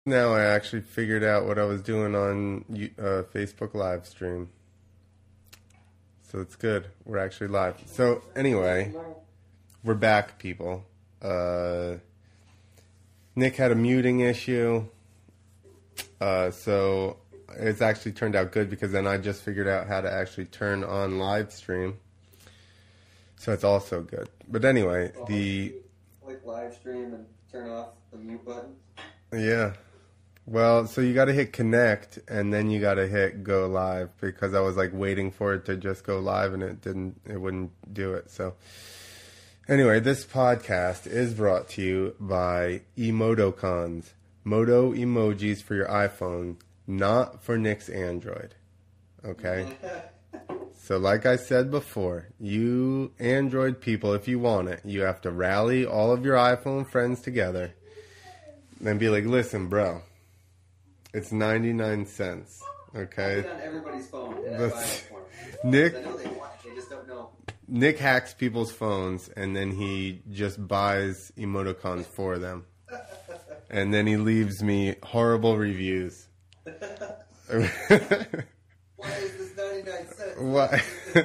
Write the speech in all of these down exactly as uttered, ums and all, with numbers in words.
Now I actually figured out what I was doing on uh, Facebook live stream. So it's good. We're actually live. So anyway, we're back, people. Uh, Nick had a muting issue. Uh, so it's actually turned out good because then I just figured out how to actually turn on live stream. So it's also good. But anyway, the... Like live stream and turn off the mute button? Yeah. Well, so you got to hit connect and then you got to hit go live because I was like waiting for it to just go live and it didn't, it wouldn't do it. So anyway, this podcast is brought to you by Emotocons, Moto emojis for your iPhone, not for Nick's Android. Okay. So like I said before, you Android people, if you want it, you have to rally all of your iPhone friends together and be like, listen, bro. It's ninety-nine cents, okay? I'll put it on everybody's phone and I buy it for them. Nick, I know they want it, they just don't know. Nick hacks people's phones and then he just buys emoticons for them. And then he leaves me horrible reviews. Why is this ninety-nine cents? Why?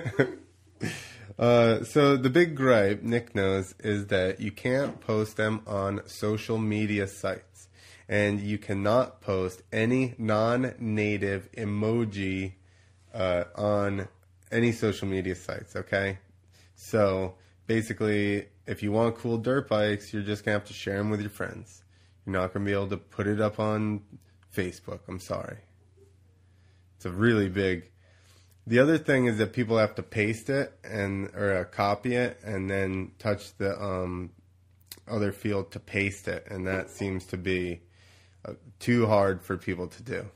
uh, so the big gripe, Nick knows, is that you can't post them on social media sites. And you cannot post any non-native emoji uh, on any social media sites, okay? So, basically, if you want cool dirt bikes, you're just going to have to share them with your friends. You're not going to be able to put it up on Facebook. I'm sorry. It's a really big... The other thing is that people have to paste it and or uh, copy it and then touch the um, other field to paste it. And that seems to be... too hard for people to do.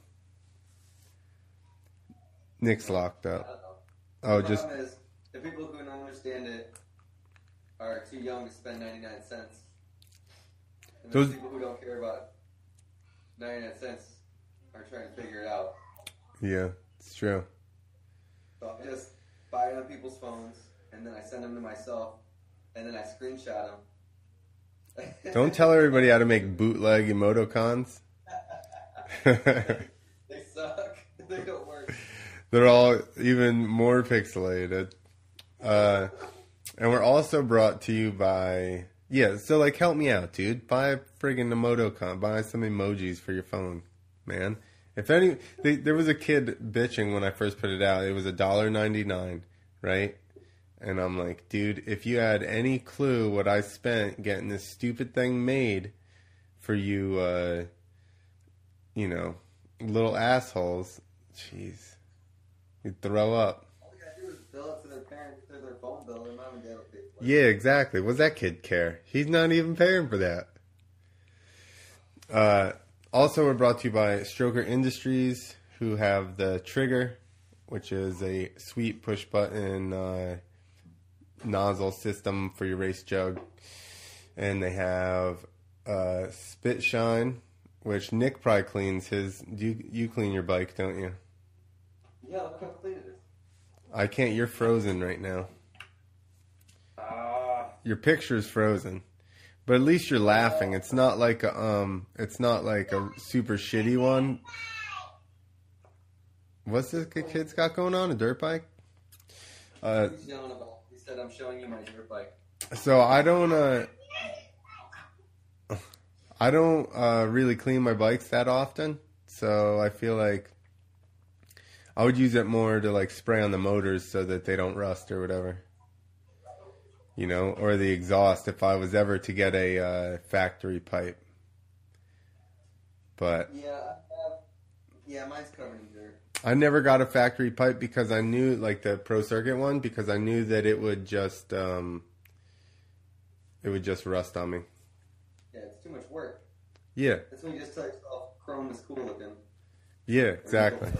Nick's locked up. Oh, the just problem is the people who don't understand it are too young to spend ninety-nine cents. And Those the people who don't care about ninety-nine cents are trying to figure it out. Yeah, it's true. So I just buy it on people's phones and then I send them to myself and then I screenshot them. Don't tell everybody how to make bootleg emoticons. They suck. They don't work. They're all even more pixelated. Uh, and we're also brought to you by... Yeah, so like help me out, dude. Buy a friggin' emotocon. Buy some emojis for your phone, man. If any... They, there was a kid bitching when I first put it out. It was one dollar ninety-nine, right? And I'm like, dude, if you had any clue what I spent getting this stupid thing made for you, uh, you know, little assholes, jeez, you'd throw up. All they gotta do is bill it to their parents, to their phone bill, their mom and dad will pay for it. Yeah, exactly. What's that kid care? He's not even paying for that. Uh, also, we're brought to you by Stroker Industries, who have the Trigger, which is a sweet push button, uh, nozzle system for your race jug, and they have uh, Spit Shine, which Nick probably cleans his. Do you, you clean your bike, don't you? Yeah, look how clean it is. I can't. You're frozen right now. Ah. Your picture's frozen, but at least you're laughing. It's not like a um. It's not like a super shitty one. What's this kid's got going on? A dirt bike? Uh, He's yelling about. He said, "I'm showing you my dirt bike." So I don't. Uh, I don't uh, really clean my bikes that often, so I feel like I would use it more to like spray on the motors so that they don't rust or whatever, you know, or the exhaust if I was ever to get a uh, factory pipe. But Yeah, I have, yeah, mine's covered in dirt. I never got a factory pipe because I knew, like the Pro Circuit one, because I knew that it would just um, it would just rust on me. Yeah, it's too much work. Yeah. That's when you just tell yourself chrome is cool looking. Yeah, exactly.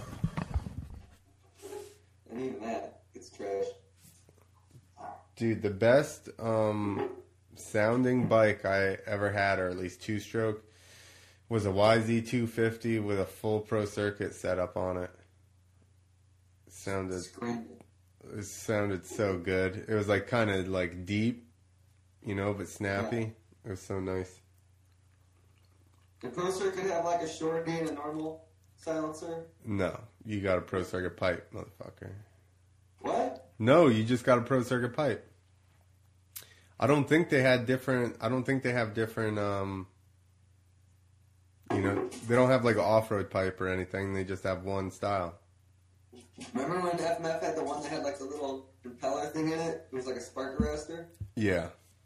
And even that, it's trash. Dude, the best um, sounding bike I ever had, or at least two-stroke, was a Y Z two fifty with a full Pro Circuit setup on it. It sounded, it sounded so good. It was like kind of like deep, you know, but snappy. Yeah. It was so nice. Did Pro Circuit have like a short D and a normal silencer? No, you got a Pro Circuit pipe, motherfucker. What? No, you just got a Pro Circuit pipe. I don't think they had different. I don't think they have different. Um, you know, they don't have like an off-road pipe or anything. They just have one style. Remember when F M F had the one that had like the little propeller thing in it? It was like a spark arrestor. Yeah.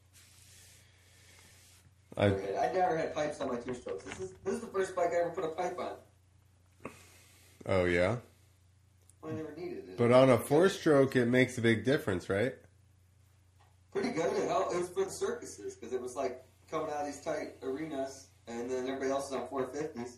I, okay, I never had pipes on my two strokes. This is this is the first bike I ever put a pipe on. Oh yeah. Well, I never needed it. But on a four-stroke, it makes a big difference, right? Pretty good. It, helped. It was for the circuses because it was like coming out of these tight arenas, and then everybody else is on four fifties.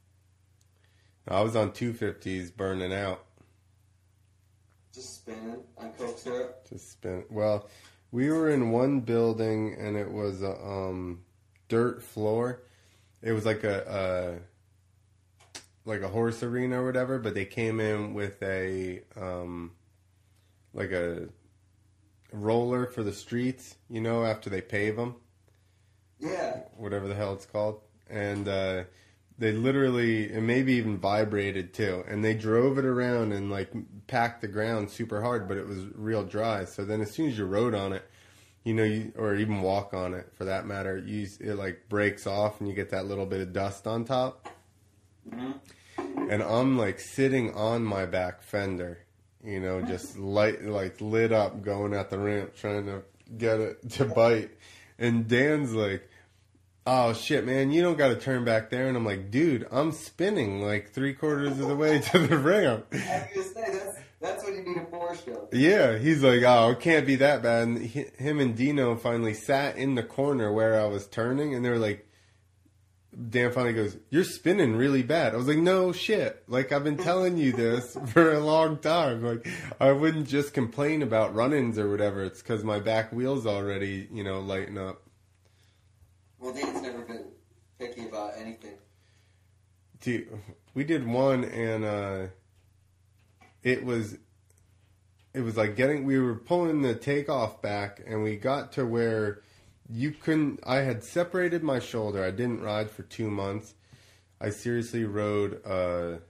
I was on two fifties, burning out. Just spinning on Coke syrup. Just spin. Well, we were in one building, and it was a um, dirt floor. It was like a, a like a horse arena or whatever, but they came in with a um, like a roller for the streets, you know, after they pave them. Yeah. Whatever the hell it's called. And uh, they literally, and maybe even vibrated too. And they drove it around and like packed the ground super hard, but it was real dry. So then as soon as you rode on it, you know, you, or even walk on it for that matter, you, it like breaks off and you get that little bit of dust on top. Mm-hmm. And I'm like sitting on my back fender. You know, just light, like lit up going at the ramp trying to get it to bite. And Dan's like, oh shit, man, you don't got to turn back there. And I'm like, dude, I'm spinning like three quarters of the way to the ramp. I was going to say, that's, that's when you need a four stroke. Yeah, he's like, oh, it can't be that bad. And he, him and Dino finally sat in the corner where I was turning. And they were like, Dan finally goes, you're spinning really bad. I was like, no shit. Like, I've been telling you this for a long time. Like, I wouldn't just complain about run-ins or whatever. It's because my back wheel's already, you know, lighting up. Well, Dan's never been picky about anything. Dude, we did one, and uh, it was, it was like getting, we were pulling the takeoff back, and we got to where you couldn't, I had separated my shoulder. I didn't ride for two months. I seriously rode, uh,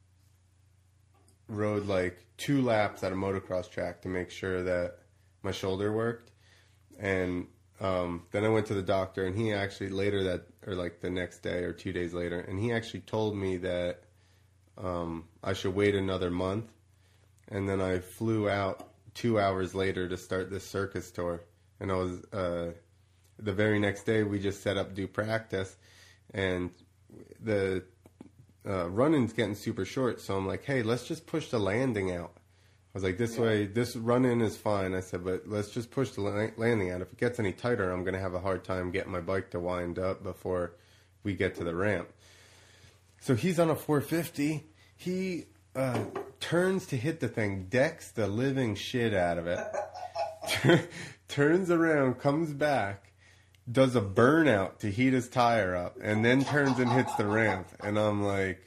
rode like two laps at a motocross track to make sure that my shoulder worked. And um, then I went to the doctor, and he actually later that, or like the next day or two days later, and he actually told me that um, I should wait another month. And then I flew out two hours later to start this circus tour. And I was, uh, the very next day, we just set up do practice, and the uh, run-in's getting super short. So I'm like, hey, let's just push the landing out. I was like, this yeah. way, this run-in is fine. I said, but let's just push the la- landing out. If it gets any tighter, I'm going to have a hard time getting my bike to wind up before we get to the ramp. So he's on a four fifty. He uh, turns to hit the thing, decks the living shit out of it, turns around, comes back, does a burnout to heat his tire up, and then turns and hits the ramp. And I'm like,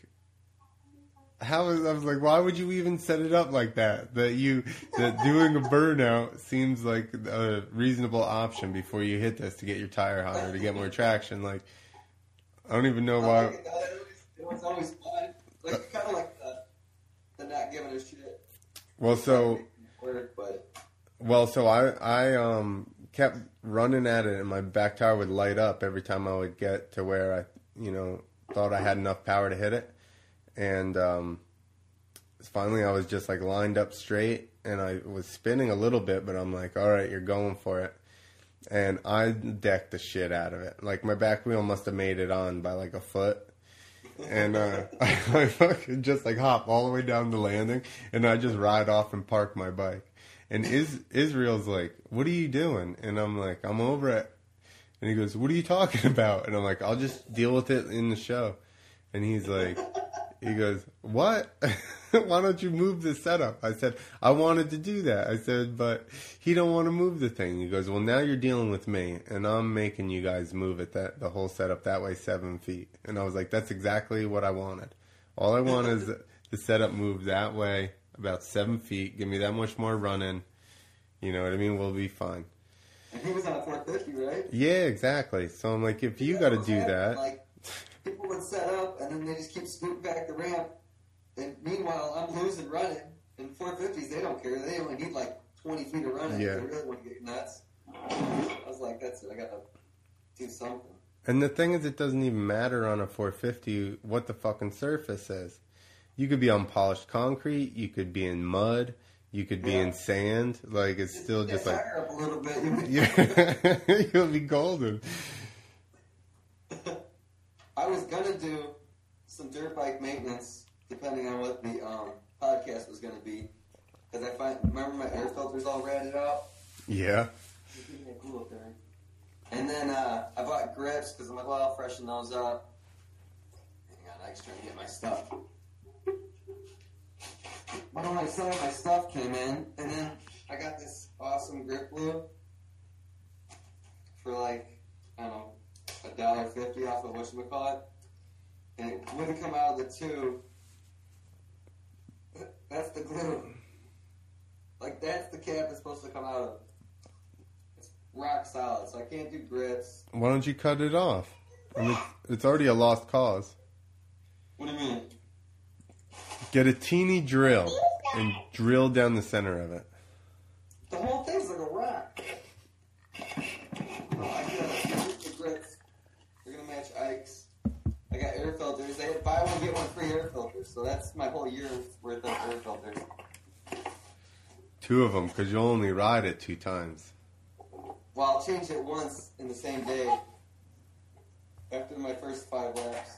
how is, I was like, why would you even set it up like that? That you, that doing a burnout seems like a reasonable option before you hit this to get your tire hotter, to get more traction. Like, I don't even know why. It was always fun. Like, kind of like the, the not giving a shit. Well, so, Work, but. well, so I, I, um, kept running at it, and my back tire would light up every time I would get to where I, you know, thought I had enough power to hit it. And um, finally I was just like lined up straight, and I was spinning a little bit, but I'm like, all right, you're going for it. And I decked the shit out of it. Like, my back wheel must have made it on by like a foot. And uh, I fucking just like hop all the way down the landing, and I just ride off and park my bike. And Is- Israel's like, what are you doing? And I'm like, I'm over it. And he goes, what are you talking about? And I'm like, I'll just deal with it in the show. And he's like, he goes, what? Why don't you move the setup? I said, I wanted to do that. I said, but he don't want to move the thing. He goes, well, now you're dealing with me, and I'm making you guys move it, that the whole setup that way seven feet. And I was like, that's exactly what I wanted. All I want is the setup move that way about seven feet. Give me that much more running. You know what I mean? We'll be fine. And he was on a four fifty, right? Yeah, exactly. So I'm like, if you yeah, got to do that. Like people would set up, and then they just keep scooting back the ramp. And meanwhile, I'm losing running. In four fifties, they don't care. They only need like twenty feet of running. Yeah. They really want to get nuts. I was like, that's it. I got to do something. And the thing is, it doesn't even matter on a four fifty what the fucking surface is. You could be on polished concrete. You could be in mud. You could be Yeah. in sand. Like, it's still just like... Fire up a little bit. Yeah, you'll be golden. I was going to do some dirt bike maintenance, depending on what the um, podcast was going to be. Because I find, remember my air filter's all ratted out? Yeah. And then uh, I bought grips because I'm like, well, I'll freshen those up. Hang on, I was trying to get my stuff. But when I saw my stuff came in, and then I got this awesome grip glue for like, I don't know, a dollar fifty off of whatchamacallit. And it wouldn't come out of the tube. That's the glue. Like, that's the cap it's supposed to come out of. It's rock solid, so I can't do grips. Why don't you cut it off? I mean, it's already a lost cause. What do you mean? Get a teeny drill and drill down the center of it. The whole thing's like a rock. Oh, I got the grips. They're gonna match Ike's. I got air filters. They had buy one get one free air filters, so that's my whole year's worth of air filters. Two of them, because you'll only ride it two times. Well, I'll change it once in the same day. After my first five laps.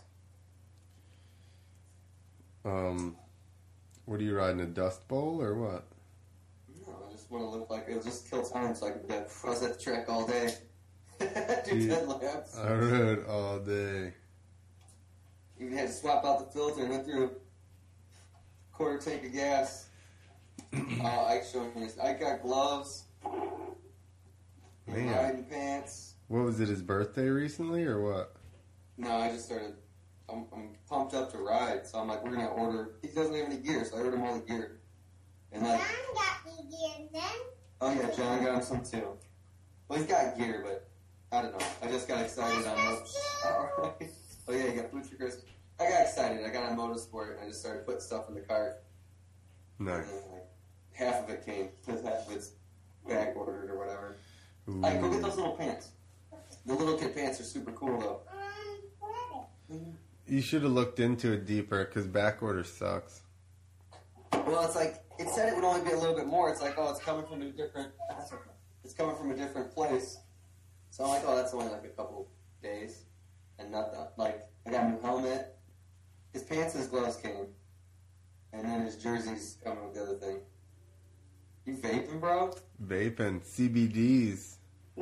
Um, what are you riding, a Dust Bowl or what? No, I just want to look like it'll just kill time so I can get I was at the track all day. Do Yeah. ten laps. I rode all day. Even had to swap out the filter and went through a quarter tank of gas. uh, Ike showed me this. I got gloves, and Man. riding pants. What was it, his birthday recently or what? No, I just started. I'm, I'm pumped up to ride, so I'm like, we're gonna order. He doesn't have any gear, so I ordered him all the gear. And like, John got me gear then. oh yeah, John got him some too. Well, he's got gear, but I don't know. I just got excited on. Mo- oh, oh yeah, you got food for Christmas. I got excited. I got on Motorsport and I just started putting stuff in the cart. Nice. And then, like, half of it came because half of it's back ordered or whatever. Ooh. Like, go get those little pants. The little kid pants are super cool though. Um, what? You should have looked into it deeper, because back order sucks. Well, it's like it said it would only be a little bit more. It's like, oh, it's coming from a different. It's coming from a different place. So I'm like, oh, that's only like a couple days, and nothing. Like, I got a new helmet. His pants and his gloves came, and then his jersey's coming with the other thing. You vaping, bro? Vaping, C B Ds.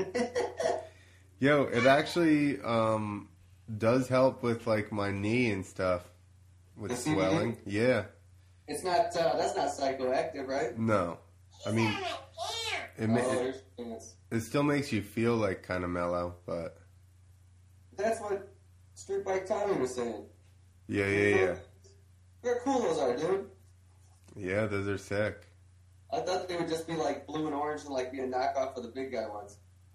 Yo, it actually um, does help with like my knee and stuff with The C B D? swelling. Yeah. It's not. Uh, that's not psychoactive, right? No. I mean, it, ma- oh, it, there's pants. it still makes you feel like kind of mellow, but That's what Street Bike Tommy was saying. yeah, yeah, yeah. Very cool those are, dude. Yeah, those are sick. I thought they would just be like blue and orange and like be a knockoff of the big guy ones.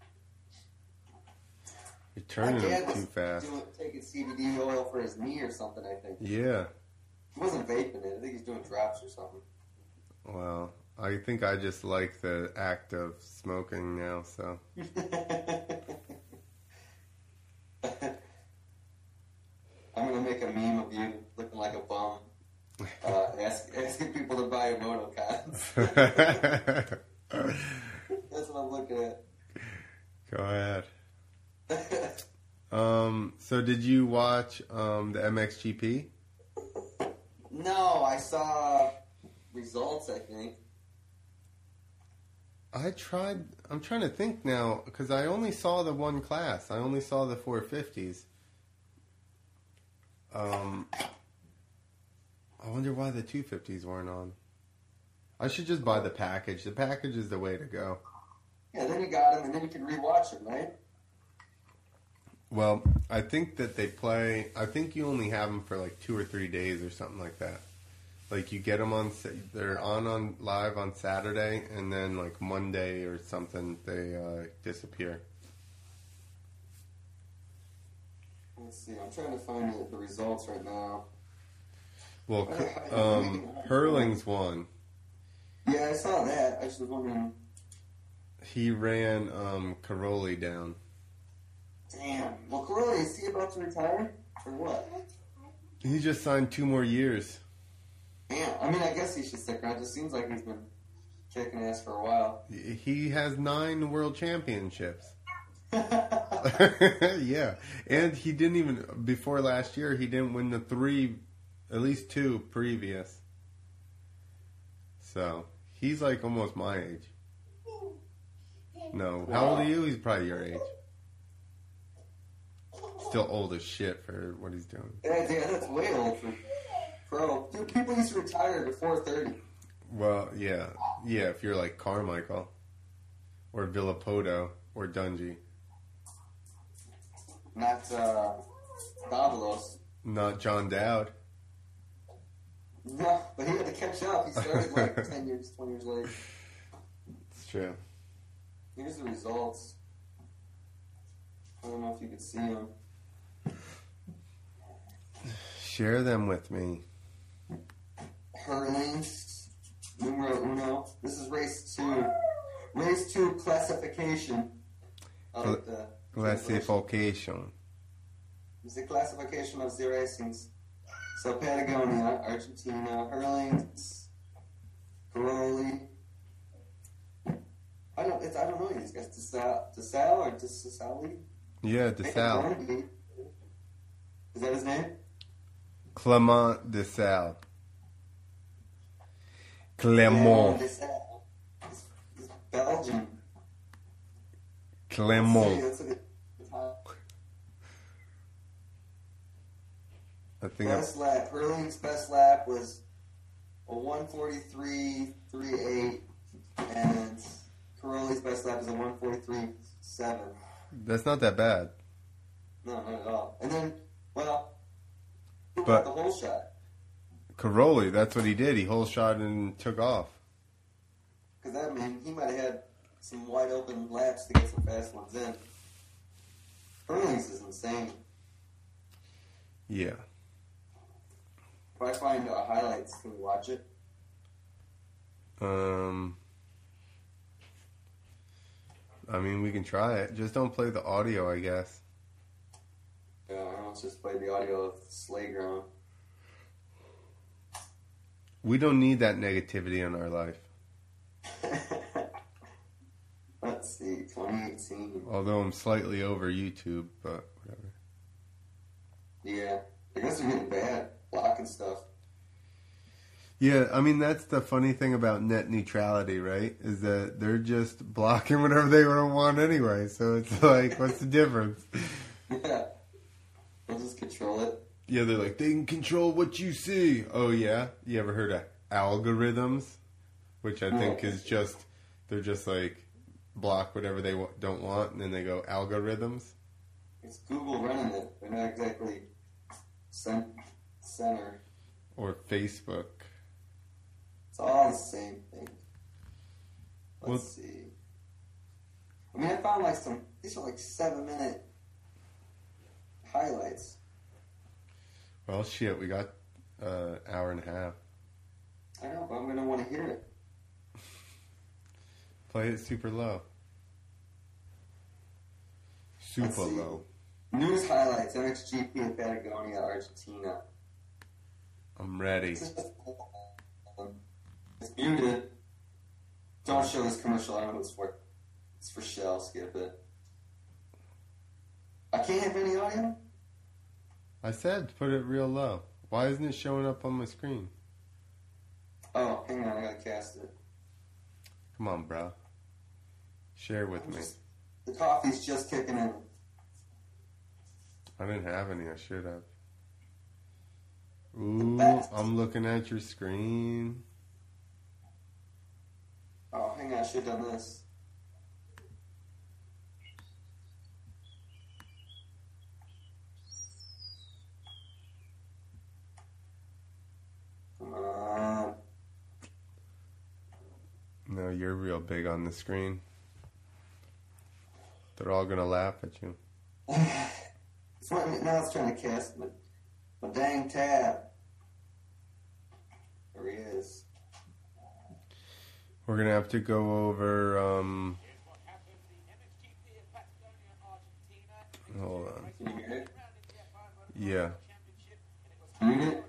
You're turning My dad them was too fast. Doing, taking C B D oil for his knee or something, I think. Yeah. He wasn't vaping it. I think he's doing drops or something. Well, I think I just like the act of smoking now, so. I'm going to make a meme of you looking like a bum. Uh, ask, asking people to buy your Motocons. That's what I'm looking at. Go ahead. Um, so did you watch um, the M X G P? No, I saw results, I think. I tried, I'm trying to think now, because I only saw the one class. I only saw the four fifties. Um, I wonder why the two fifties weren't on. I should just buy the package. The package is the way to go. Yeah, then you got them, and then you can rewatch them, right? Well, I think that they play, I think you only have them for like two or three days or something like that. Like you get them on, they're on on live on Saturday, and then like Monday or something they uh, disappear. Let's see. I'm trying to find the, the results right now. Well, um, Hurling's won. Yeah, I saw that. I just was wondering. He ran um, Caroli down. Damn. Well, Corelli, is he about to retire? Or what? He just signed two more years. Damn. I mean, I guess he should stick around. It just seems like he's been kicking ass for a while. He has nine world championships. Yeah. And he didn't even, before last year, he didn't win the three, at least two previous. So, he's like almost my age. No. How old are you? He's probably your age. Still old as shit for what he's doing. Yeah, yeah, that's way old for pro. Dude, people used to retire before thirty. Well, yeah. Yeah, if you're like Carmichael. Or Villapoto. Or Dungy. Not, uh, Davalos. Not John Dowd. No, but he had to catch up. He started like ten years, twenty years late. It's true. Here's the results. I don't know if you can see them. Share them with me. Hurling, numero uno. This is race two. Race two classification. Of the Classification. It's the classification of the racings. So Patagonia, Argentina, Hurling, Caroli. I don't. It's, I don't know these guys. DeSal, DeSal or DeSali? Yeah, DeSalle. Is that his name? Clement DeSalle. Clement. Yeah, DeSal. It's, it's Belgian. Clement. Let's see, let's I think best lap. Hurling's best lap was a one forty-three point three eight, and Caroli's best lap is a one forty-three point seven. that's not that bad. No, not at all. And then, well, he But- got the whole shot. Caroli, that's what he did. He whole shot and took off. Because that mean he might have had some wide open laps to get some fast ones in. Hurling's is insane. Yeah. If I find uh, highlights, can we watch it? Um. I mean, we can try it. Just don't play the audio, I guess. Yeah, I let's just play the audio of Sleigh Ground. We don't need that negativity in our life. Let's see, twenty eighteen. Although I'm slightly over YouTube, but whatever. Yeah, I guess they're getting bad, blocking stuff. Yeah, I mean, that's the funny thing about net neutrality, right? Is that they're just blocking whatever they don't want anyway. So it's like, what's the difference? Yeah, they'll just control it. Yeah, they're like, they can control what you see. Oh, yeah? You ever heard of algorithms? Which I think is just, they're just like, block whatever they w- don't want, and then they go algorithms. It's Google running it. They're not exactly cent- center. Or Facebook. It's all the same thing. Let's Well- see. I mean, I found like some, these are like seven minute highlights. Well, shit, we got an uh, hour and a half. I know, but I'm going to want to hear it. Play it super low. Super Let's see. low. News highlights, M X G P in Patagonia, Argentina. I'm ready. This is just, um, it's muted. Don't show this commercial. I don't know what it's for. It's for Shell. Skip it. I can't have any audio? I said put it real low. Why isn't it showing up on my screen? Oh, hang on. I gotta cast it. Come on, bro. Share with me. Just- the coffee's just kicking in. I didn't have any. I should have. Ooh, best. I'm looking at your screen. Oh, hang on. I should have done this. Come on. No, you're real big on the screen. They're all gonna laugh at you. It's what, now it's trying to cast my, my dang tab. There he is. We're gonna have to go over. Um, hold on. Can you hear it? Yeah. Can you hear it?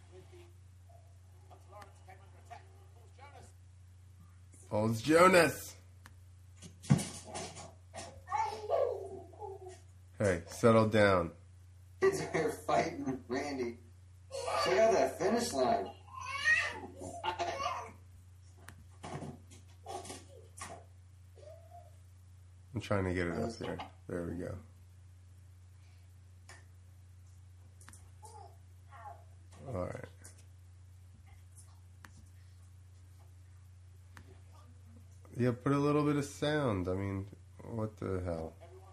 Oh, it's Jonas. Hey, settle down. Kids are here fighting Randy. Check out that finish line. I'm trying to get it up there. There we go. All right. Yeah, put a little bit of sound. I mean, what the hell?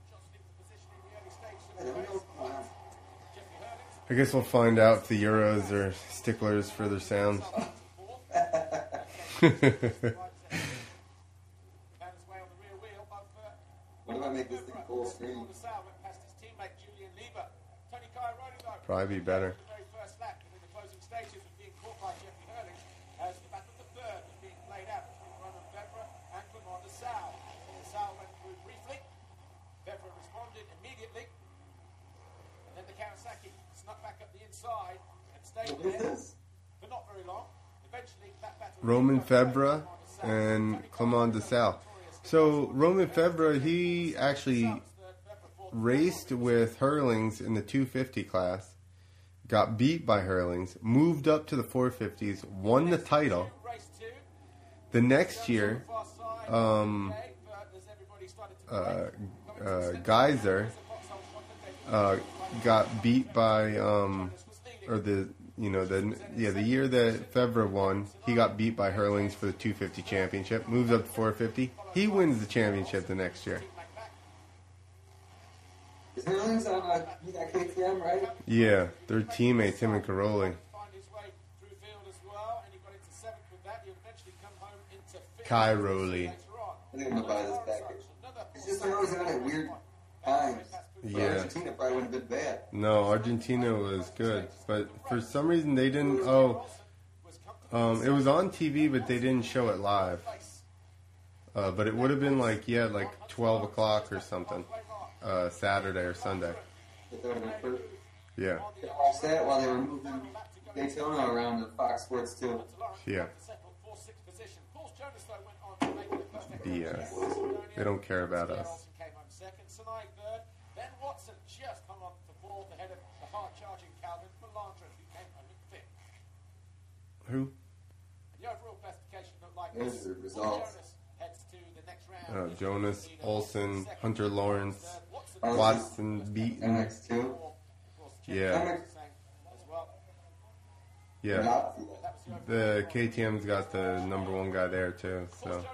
I guess we'll find out if the Euros are sticklers for their sound. What if I make this thing full screen? Probably be better. What is this? Roman Febvre and Clement de Sal. So Roman Febvre, he actually raced with Hurlings in the two fifty class, got beat by Hurlings, moved up to the four fifties, won the title. The next year, um, uh, uh, Geyser uh, got beat by, um, or the you know the yeah the year that Febvre won, he got beat by Hurlings for the two fifty championship. Moves up to four fifty. He wins the championship the next year. Is Hurlings on uh, he got K T M, right? Yeah, they're teammates, him and Caroli. Cairoli. I think I'm gonna buy this package. It's just they're always on at weird times. Yeah. Argentina probably wouldn't have been bad. No, Argentina was good, but for some reason they didn't. Oh, um, it was on T V, but they didn't show it live. Uh, but it would have been like yeah, like twelve o'clock or something, uh, Saturday or Sunday. But that would have been perfect. Yeah, Could watch that while they were moving Daytona around at Fox Sports too. yeah. B S. They don't care about us. Who? There's the results. Uh, Jonas, Olsen, Hunter Lawrence, Oh, Watson, M Beaton. X two. Yeah, yeah. The K T M's got the number one guy there too. So,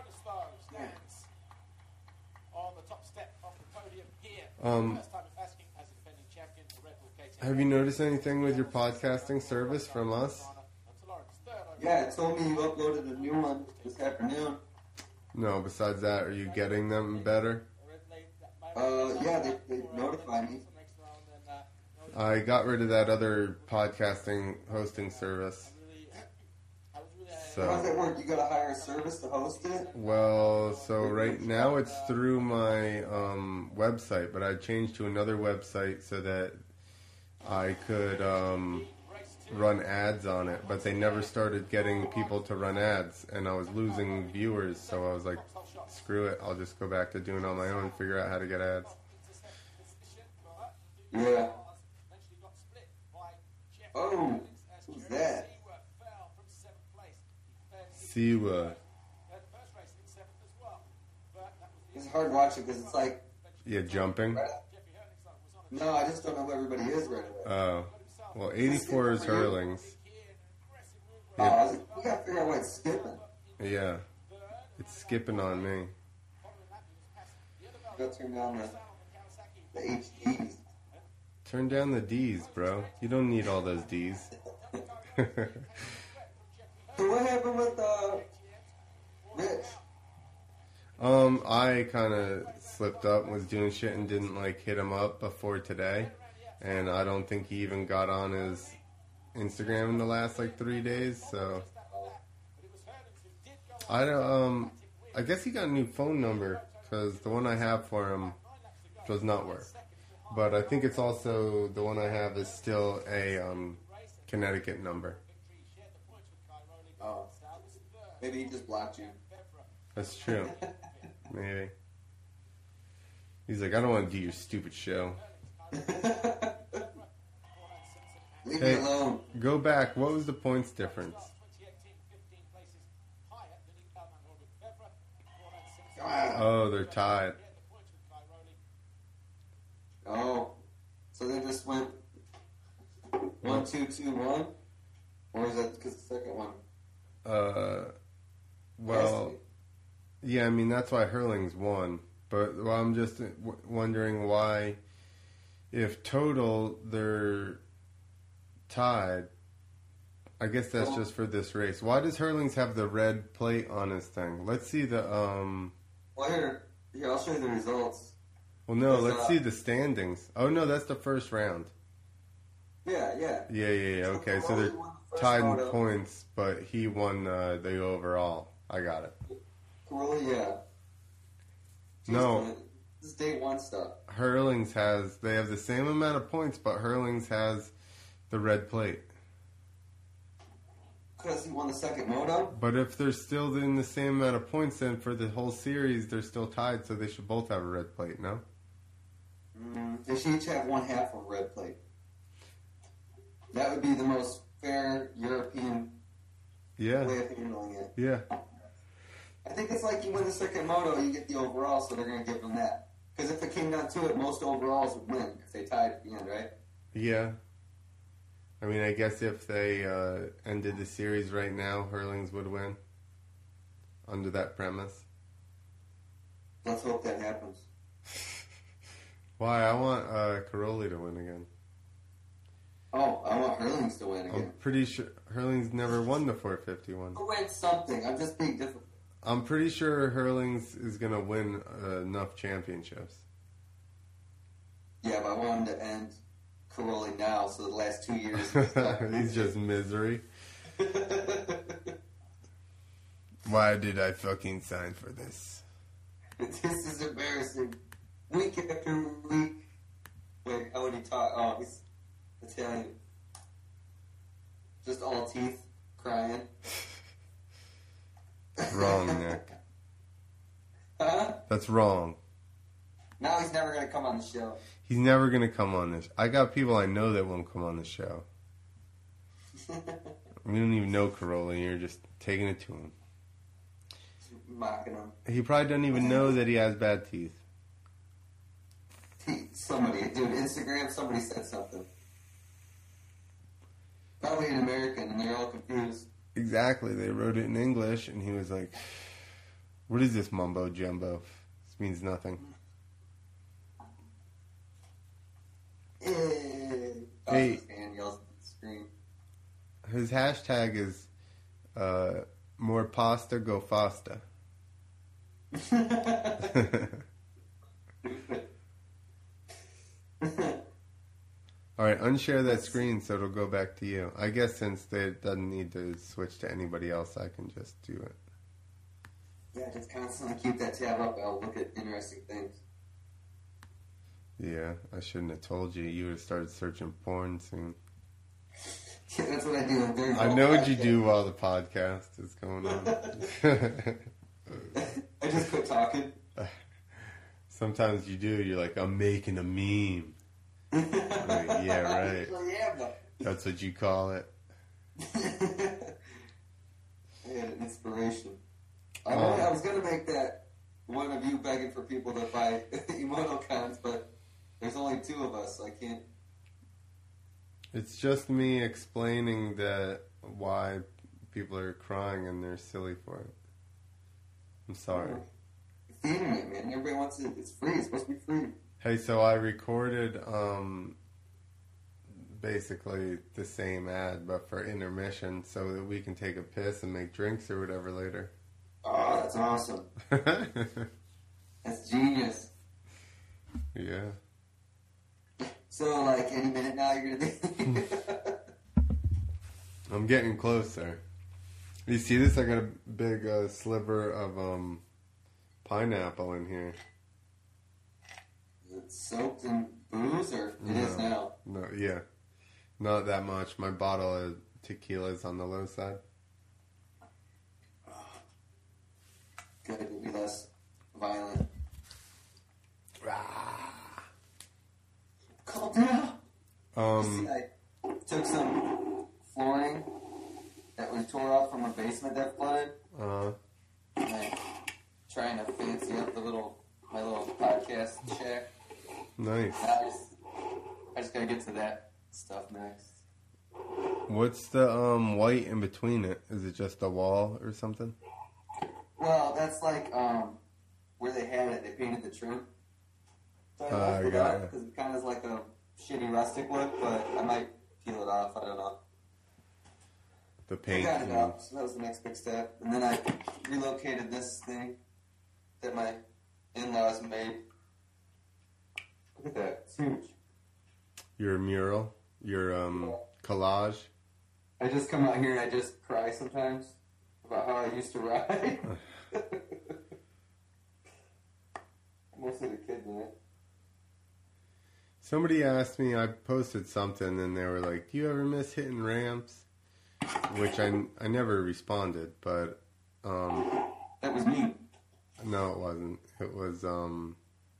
um, have you noticed anything with your podcasting service from us? Yeah, it told me you uploaded a new one this afternoon. No. Besides that, are you getting them better? Uh, yeah, they, they notified me. I got rid of that other podcasting hosting service. How does So, that work? You gotta hire a service to host it? well, so right now it's through my um, website, but I changed to another website so that I could um, run ads on it. But they never started getting people to run ads, and I was losing viewers. So I was like, screw it, I'll just go back to doing it on my own, figure out how to get ads. Yeah. Oh, who's that? Siwa. It's hard watching because it's like, Yeah, jumping. no, I just don't know who everybody is right away. Oh. Well, eighty-four is Hurlings. Oh, I was like, we gotta figure out why it's skipping. Yeah. It's skipping on me. Go turn down the, the H Ds. Turn down the D's, bro. You don't need all those D's. So what happened with uh, Rich? um, I kind of slipped up, was doing shit, and didn't like hit him up before today. and I don't think he even got on his Instagram in the last like three days. So I don't. Um, I guess he got a new phone number because the one I have for him does not work. But I think it's also the one I have is still a um, Connecticut number. Oh. Maybe he just blocked you. That's true. Maybe. He's like, I don't want to do your stupid show. Leave Hey, me alone. go back. What was the points difference? Ah. Oh, they're tied. Oh. So they just went one, two, two, one? Or is that because the second one? Uh, well, yeah, I mean, that's why Hurling's won. But well, I'm just w- wondering why, if total they're tied, I guess that's just for this race. Why does Hurling's have the red plate on his thing? Let's see the, um... Well, here, here, I'll show you the results. Well, no, It's, let's uh, see the standings. Oh, no, that's the first round. Yeah, yeah. Yeah, yeah, yeah. Okay, so they're tied in points, but he won uh, the overall. I got it. Really, yeah. Jeez, No. man, this is day one stuff. Hurling's has, they have the same amount of points, but Hurling's has the red plate. Because he won the second moto? But if they're still in the same amount of points, then for the whole series, they're still tied, so they should both have a red plate, no? Mm, they should each have one half of a red plate. That would be the most fair European Yeah. way of handling it. Yeah. I think it's like you win the second moto, you get the overall, so they're going to give them that. Because if it came down to it, most overalls would win if they tied at the end, right? Yeah. I mean, I guess if they uh, ended the series right now, Hurling's would win. Under that premise. Let's hope that happens. Why? I want uh, Caroli to win again. Oh, I want Hurlings to win I'm again. pretty sure Hurling's never won the four fifty-one. Who wins something? I'm just being difficult. I'm pretty sure Hurling's is going to win uh, enough championships. Yeah, but I want him to end Caroli now, so the last two years... He's just misery. Why did I fucking sign for this? This is embarrassing. Week after week. Wait, how would he talk? Oh, he's Italian. Just all teeth, crying. Wrong, Nick. Huh? That's wrong. Now he's never going to come on the show. He's never going to come on this. I got people I know that won't come on the show. We don't even know Caroli. You're just taking it to him. Mocking him. He probably doesn't even know that he has bad teeth. He- Somebody, dude, Instagram, somebody said something. Probably an American, and they're all confused. Exactly. They wrote it in English, and he was like, what is this mumbo jumbo? This means nothing. Eh. Oh, Hey. his hand yells at the screen. His hashtag is uh, more pasta, go fasta. All right, unshare that screen so it'll go back to you. I guess since it doesn't need to switch to anybody else, I can just do it. Yeah, just constantly keep that tab up. I'll look at interesting things. Yeah, I shouldn't have told you. You would have started searching porn soon. Yeah, that's what I do. I'm very I know what you do while the podcast is going on. I just quit talking. Sometimes you do. You're like, I'm making a meme. Like, yeah, right. I usually am, though. That's what you call it. I had an inspiration. I, Um, wanted- I was going to make that one of you begging for people to buy emoticons, but there's only two of us, so I can't. It's just me explaining that why people are crying and they're silly for it. I'm sorry. It's the internet, man. Everybody wants it. It's free. It's supposed to be free. Hey, so I recorded um, basically the same ad, but for intermission, so that we can take a piss and make drinks or whatever later. Oh, that's awesome. That's genius. Yeah. So, like, any minute now you're going to be... I'm getting closer. You see this? I got a big uh, sliver of um, pineapple in here. Is it soaked in booze, or it No. is now? No, yeah. Not that much. My bottle of tequila is on the low side. Good, it'll be less violent. Calm down. Um, See, I took some flooring that was tore up from a basement that flooded. uh, And I'm trying to fancy up the little my little podcast shack. nice. I just, I just gotta get to that stuff next. What's the um white in between it? Is it just a wall or something? Well, that's like um where they had it. They painted the trim. So I Ah, left it got up it. because it kind of is like a shitty rustic look, but I might peel it off. I don't know. The I paint. got it and- up, so that was the next big step. And then I relocated this thing that my in-laws made. Look at that. It's huge. Your mural, your um collage. I just come out here and I just cry sometimes about how I used to ride. Mostly the kids in it. Somebody asked me, I posted something and they were like, do you ever miss hitting ramps? Which I, I never responded, but um, That was me. no, it wasn't. It was, um,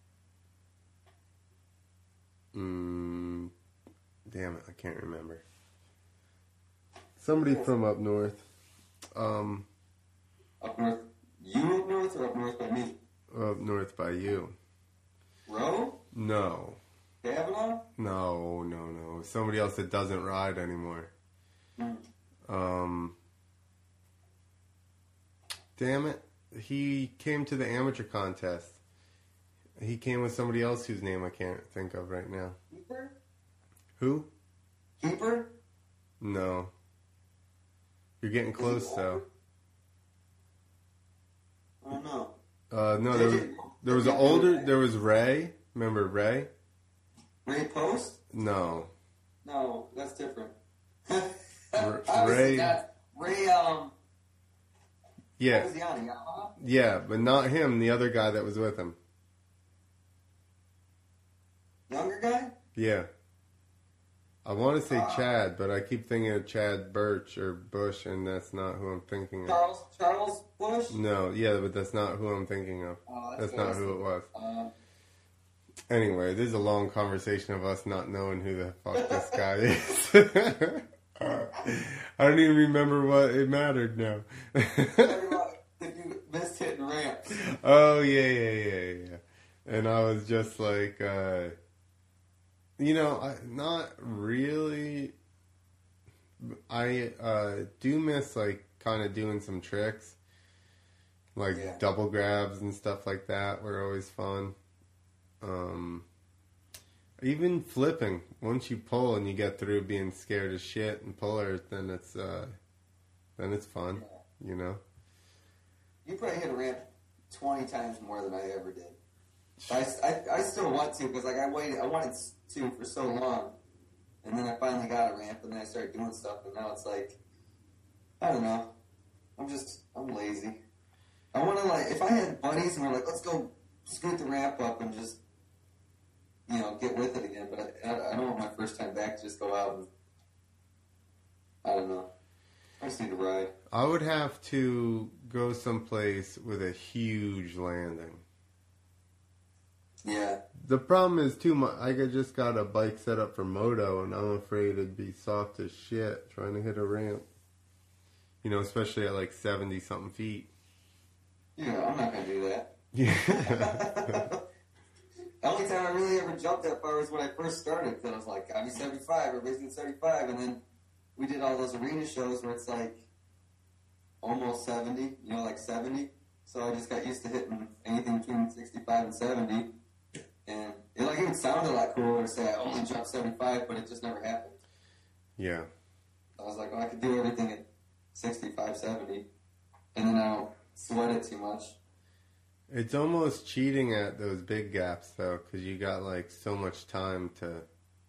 mm, damn it, I can't remember. Somebody from up north. Um, Up north. You up north or up north by me? up north by you. Roe? No. Kavanaugh? No, no, no. Somebody else that doesn't ride anymore. Hmm. Um, damn it. He came to the amateur contest. He came with somebody else whose name I can't think of right now. Keeper? Who? Keeper? No. You're getting close though. I don't know. Uh, no, there was there was an older. There was Ray. Remember Ray? Ray Post? No. No, that's different. R- Obviously Ray- not. Ray, um, what Yeah, was he on? Yamaha? yeah, but not him. The other guy that was with him. Younger guy? Yeah. I want to say Uh, Chad, but I keep thinking of Chad Birch or Bush, and that's not who I'm thinking of. Charles Charles Bush? No, yeah, but that's not who I'm thinking of. Oh, That's what not I was who it was. Um, Anyway, this is a long conversation of us not knowing who the fuck this guy is. I don't even remember what it mattered now. talking about if you missed hitting ramps. Oh, yeah, yeah, yeah, yeah. And I was just like, uh, you know, I, not really. I uh, do miss, like, kind of doing some tricks. Like Yeah. double grabs and stuff like that were always fun. Um, even flipping. Once you pull and you get through being scared as shit and puller, then it's uh, then it's fun. You know. You probably hit a ramp twenty times more than I ever did. I, I, I still want to because like I waited, I wanted to for so long, and then I finally got a ramp, and then I started doing stuff, and now it's like, I don't know, I'm just I'm lazy. I want to like if I had buddies and we're like, let's go scoot the ramp up and just you know get with it again, but I, I, I don't want my first time back to just go out and I don't know. I just need to ride. I would have to go someplace with a huge landing. Yeah. The problem is too much. I got- just got a bike set up for moto, and I'm afraid it'd be soft as shit trying to hit a ramp. You know, especially at like seventy something feet. Yeah, I'm not gonna do that. Yeah. The only time I really ever jumped that far was when I first started, because I was like, gotta be seventy-five, everybody's doing seventy-five, and then we did all those arena shows where it's like almost seventy, you know, like seventy. So I just got used to hitting anything between sixty-five and seventy, and it like even sounded a lot cooler to say I only jumped seventy-five, but it just never happened. Yeah. I was like, oh, I could do everything at sixty-five, seventy, and then I don't sweat it too much. It's almost cheating at those big gaps though, because you got like so much time to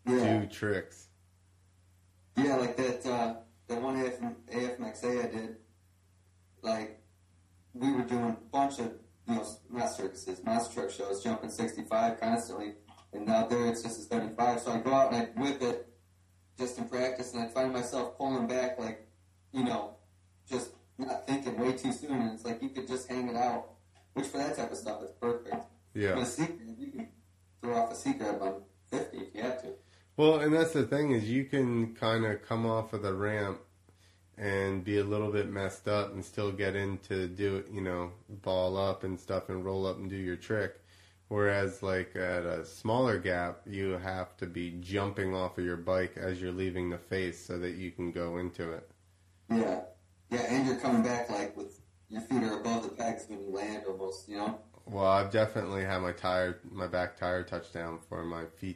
Yeah. do tricks. Yeah, like that uh, that one A F M X A I did. Like we were doing a bunch of you know not circuses, monster truck shows, jumping sixty-five constantly, and out there it's just a seventy-five. So I go out and I whip it just in practice, and I find myself pulling back like you know just not thinking way too soon, and it's like you could just hang it out, which for that type of stuff it's perfect. Yeah. But a secret, you can throw off a secret on fifty if you have to. Well, and that's the thing is you can kind of come off of the ramp and be a little bit messed up and still get into do it, you know, ball up and stuff and roll up and do your trick. Whereas like at a smaller gap, you have to be jumping off of your bike as you're leaving the face so that you can go into it. Yeah. Yeah, and you're coming back like with your feet are above the pegs when you land almost, you know? Well, I've definitely had my tire, my back tire touchdown for my feet.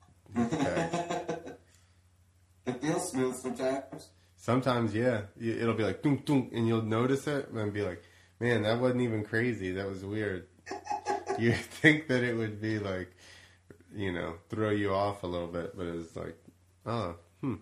It feels smooth sometimes. Sometimes, yeah. You- It'll be like, dunk, dunk, and you'll notice it and be like, man, that wasn't even crazy. That was weird. You think that it would be like, you know, throw you off a little bit, but it's like, oh, hmm.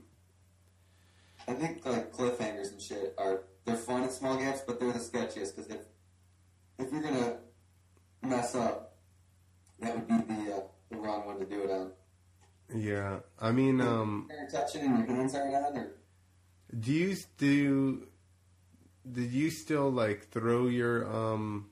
I think like cliffhangers and shit are, they're fun at small gaps, but they're the sketchiest because if, if you're going to mess up, that would be the, uh, the wrong one to do it on. Yeah. I mean, um... You're touching and your hands aren't on, or... Do you do? Did you still like throw your um?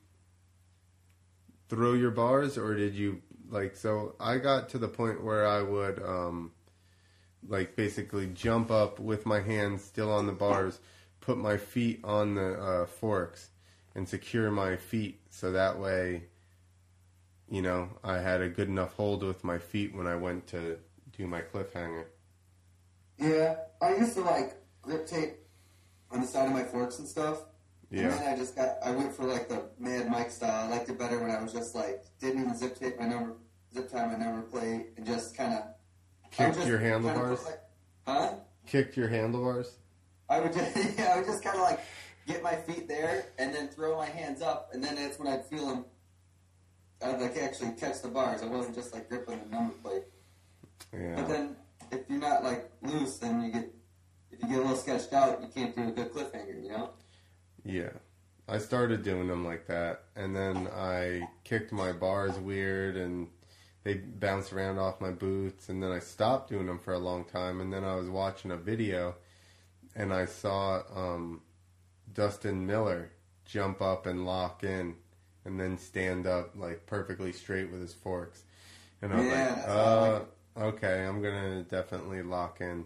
Throw your bars, or did you like? So I got to the point where I would um, like basically jump up with my hands still on the bars, put my feet on the uh, forks, and secure my feet so that way, you know, I had a good enough hold with my feet when I went to do my cliffhanger. Yeah, I used to like grip tape on the side of my forks and stuff. Yeah. And then I just got, I went for like the Mad Mike style. I liked it better when I was just like, didn't even zip tape my number, zip tie my number plate, and just kind of. Kicked your handlebars? Like, huh? Kicked your handlebars? I would just, yeah, I would just kind of like get my feet there and then throw my hands up, and then that's when I'd feel them. I'd like actually catch the bars. I wasn't just like gripping the number plate. Yeah. But then if you're not like loose, then you get. If you get a little sketched out, you can't do a good cliffhanger, you know? Yeah. I started doing them like that, and then I kicked my bars weird, and they bounced around off my boots, and then I stopped doing them for a long time, and then I was watching a video, and I saw um, Dustin Miller jump up and lock in, and then stand up, like, perfectly straight with his forks. And I was Yeah, like, that's uh, okay, I'm going to definitely lock in.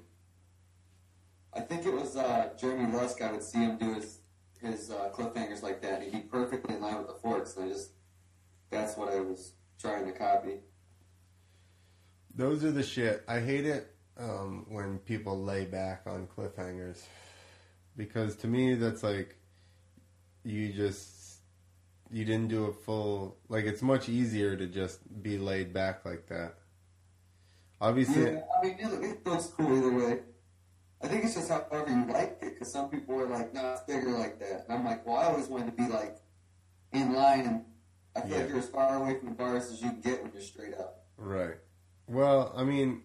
I think it was uh, Jeremy Lusk. I would see him do his his uh, cliffhangers like that. He'd be perfectly in line with the forks, and I just that's what I was trying to copy. Those are the shit. I hate it um, when people lay back on cliffhangers, because to me that's like you just you didn't do a full like. It's much easier to just be laid back like that. Obviously, Yeah, I mean, it, it looks cool either way. I think it's just however you like it, because some people are like, no, it's bigger like that. And I'm like, well, I always wanted to be like in line, and I feel Yeah. like you're as far away from the bars as you can get when you're straight up. right. Well, I mean,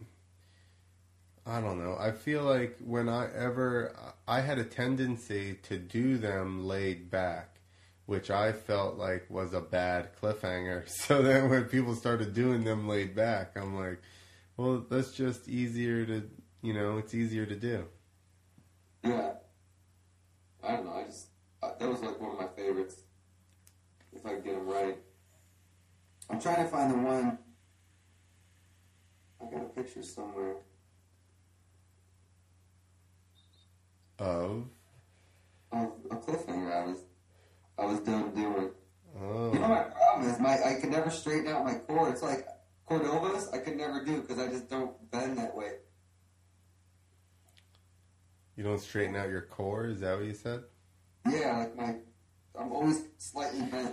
I don't know. I feel like when I ever, I had a tendency to do them laid back, which I felt like was a bad cliffhanger. So then when people started doing them laid back, I'm like, well, that's just easier to, you know, it's easier to do. Yeah. I don't know. I just, uh, that was like one of my favorites. If I can get them right. I'm trying to find the one. I got a picture somewhere. Of? Of a cliffhanger I was, I was done doing. Oh. You know, my problem is my I could never straighten out my core. It's like Cordovas, I could never do because I just don't bend that way. You don't straighten out your core? Is that what you said? Yeah, like my, I'm always slightly bent.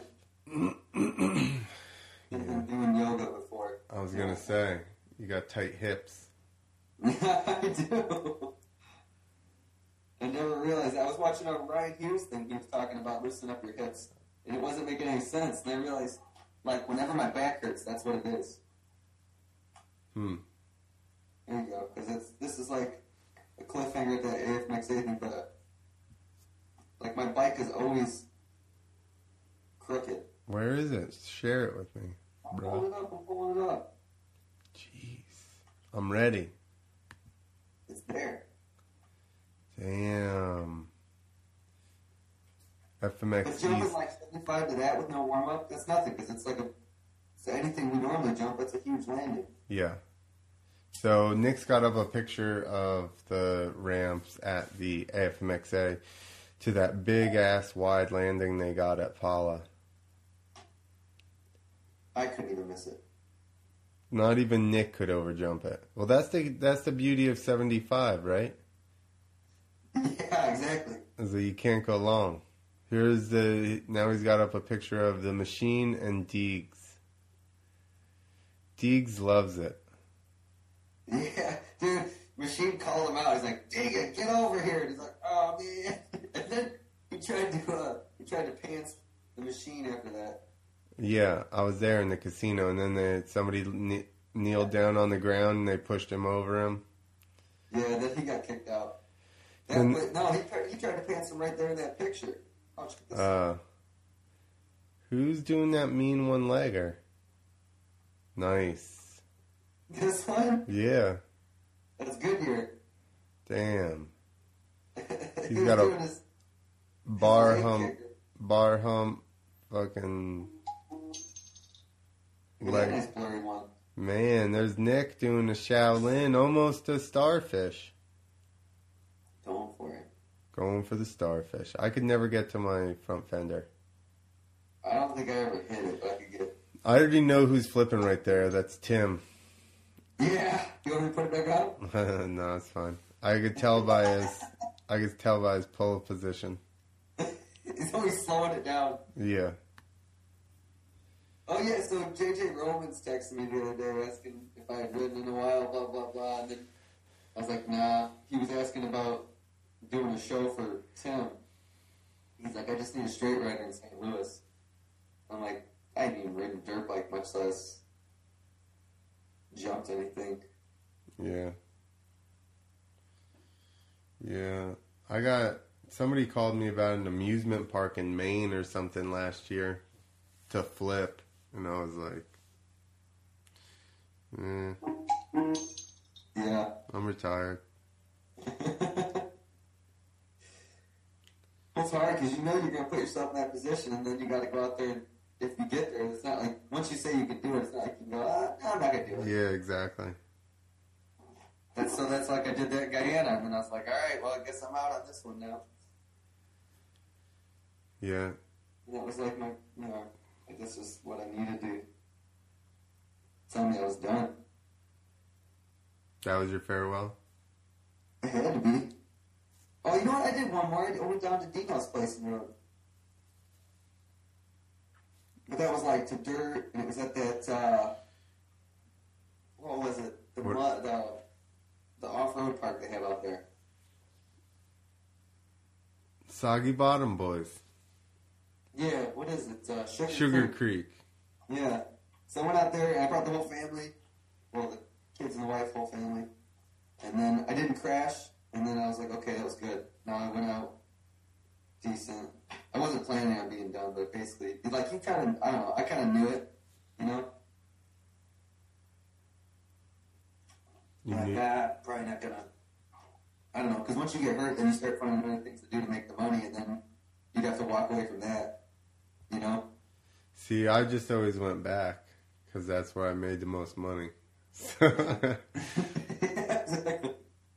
I've been doing yoga before. I was going to say, you got tight hips. I do. I never realized. I was watching a Ryan Hughes thing. He was talking about loosening up your hips, and it wasn't making any sense. And I realized, like, whenever my back hurts, that's what it is. Hmm. There you go. Because it's this is like a cliffhanger at that A F M X A thing, but uh, like my bike is always crooked. Where is it? Share it with me, I'm bro. pulling it up. I'm pulling it up. Jeez. I'm ready. It's there. Damn. F M X But jumping East. like seventy-five to that with no warm up, that's nothing because it's like a. So anything we normally jump, that's a huge landing. Yeah. So Nick's got up a picture of the ramps at the A F M X A to that big ass wide landing they got at Pala. I couldn't even miss it. Not even Nick could overjump it. Well, that's the that's the beauty of seventy-five, right? Yeah, exactly. So you can't go long. Here's the now he's got up a picture of the machine and Deegs. Deegs loves it. Yeah, dude, Machine called him out. He's like, "Dang it, get over here!" And he's like, "Oh man!" And then he tried to uh, he tried to pants the Machine after that. Yeah, I was there in the casino, and then they, somebody kne- kneeled down on the ground and they pushed him over him. Yeah, then he got kicked out. That, And- but no, he tried, he tried to pants him right there in that picture. Oh, check this out. Uh, who's doing that mean one-legger? Nice. This one, Yeah. that's Goodyear. Damn. He's got a doing his Bar leg hump, kicker. bar hump, fucking Look at that leg. nice blurry one. Man, there's Nick doing a Shaolin, almost a starfish. Going for it. Going for the starfish. I could never get to my front fender. I don't think I ever hit it, but I could get it. I already know who's flipping right there. That's Tim. Yeah, you want me to put it back on? No, it's fine. I could tell by his, I could tell by his pull position. He's always slowing it down. Yeah. Oh yeah, so J J Romans texted me the other day asking if I had ridden in a while, blah blah blah, and then I was like, nah. He was asking about doing a show for Tim. He's like, I just need a straight rider in Saint Louis. I'm like, I hadn't even ridden a dirt bike, much less jumped anything. Yeah. Yeah. I got somebody called me about an amusement park in Maine or something last year to flip, and I was like, eh, Yeah. I'm retired. It's hard because you know you're going to put yourself in that position, and then you got to go out there. And if you get there, it's not like once you say you can do it, it's not like you can go, ah, no, I'm not going to do it. Yeah, exactly. That's, so that's like I did that in Guyana, and then I was like, all right, well, I guess I'm out on this one now. Yeah. And that was like my, you know, I guess was what I needed to tell me I was done. That was your farewell? It had to be. Oh, you know what? I did one more. I went down to Dino's place and rode. But that was like to dirt, and it was at that, uh, what was it? The What? mud, the, the off-road park they have out there. Soggy Bottom Boys. Yeah, what is it? Uh, Sugar, Sugar Creek. Creek. Yeah. So I went out there, and I brought the whole family. Well, the kids and the wife, whole family. And then I didn't crash, and then I was like, okay, that was good. Now I went out decent. I wasn't planning on being done, but basically, like, you kind of, I don't know, I kind of knew it, you know? You Like, knew- ah, probably not gonna, I don't know, because once you get hurt, then you start finding other things to do to make the money, and then you'd have to walk away from that, you know? See, I just always went back because that's where I made the most money. Exactly.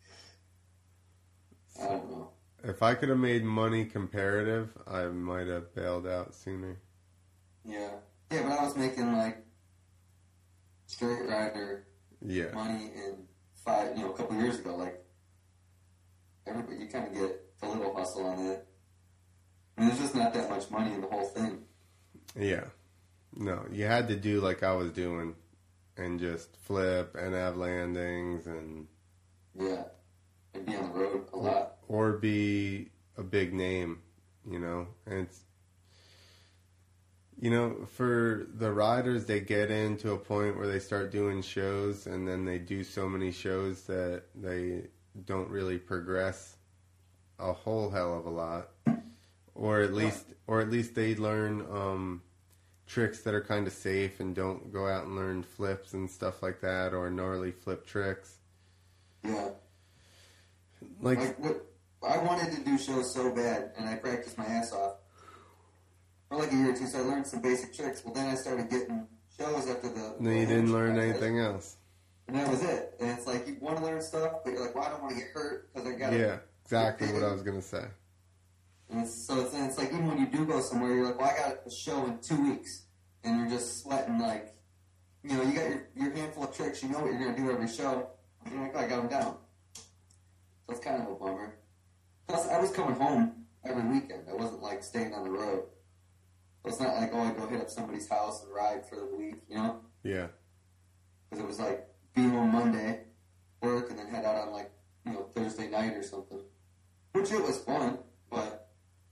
I don't know. If I could have made money comparative, I might have bailed out sooner. Yeah. Yeah, but I was making like straight rider Yeah. money in five, you know, a couple years ago. Like, everybody, you kind of get a little hustle on that. I mean, there's just not that much money in the whole thing. Yeah. No, you had to do like I was doing and just flip and have landings and Yeah. And be on the road a lot. or be a big name, you know. And it's You know, for the riders, they get into a point where they start doing shows, and then they do so many shows that they don't really progress a whole hell of a lot, or at least, or at least they learn um, tricks that are kind of safe and don't go out and learn flips and stuff like that, or gnarly flip tricks. Yeah. Like, Like, what, I wanted to do shows so bad, and I practiced my ass off for like a year or two, so I learned some basic tricks. Well, then I started getting shows after the... no, you didn't learn anything else. And that was it. And it's like, you want to learn stuff, but you're like, well, I don't want to get hurt, because I got to... Yeah, exactly what I was going to say. And it's, so it's, and it's like, even when you do go somewhere, you're like, well, I got a show in two weeks. And you're just sweating like, you know, you got your, your handful of tricks, you know what you're going to do every show. And you're like, oh, I got them down. So it's kind of a bummer. Plus, I was coming home every weekend. I wasn't like staying on the road. So it's not like, oh, I go hit up somebody's house and ride for the week, you know? Yeah. Because it was like, be home Monday, work, and then head out on like, you know, Thursday night or something. Which it was fun, but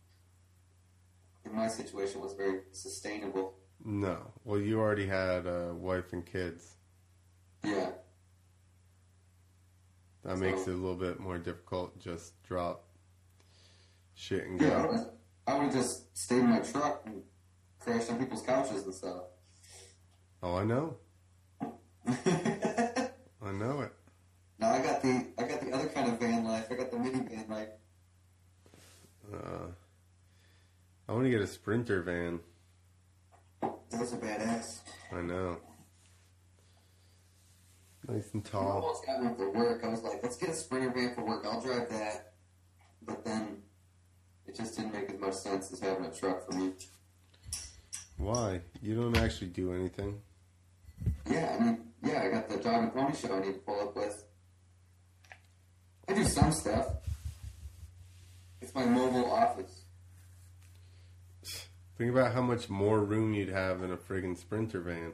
in my situation, it was very sustainable. No. Well, you already had a wife and kids. Yeah. That So- makes it a little bit more difficult. Just drop shit and go. Yeah, I would- I would have just stayed in my truck and crashed on people's couches and stuff. Oh, I know. I know it. Now I got the I got the other kind of van life. I got the minivan life. Uh, I want to get a Sprinter van. Those are badass. I know. Nice and I tall. almost got one for work. I was like, let's get a Sprinter van for work. I'll drive that. But then it just didn't make as much sense as having a truck for me. Why? You don't actually do anything. Yeah, I mean, yeah, I got the dog and pony show I need to pull up with. I do some stuff. It's my mobile office. Think about how much more room you'd have in a friggin' Sprinter van.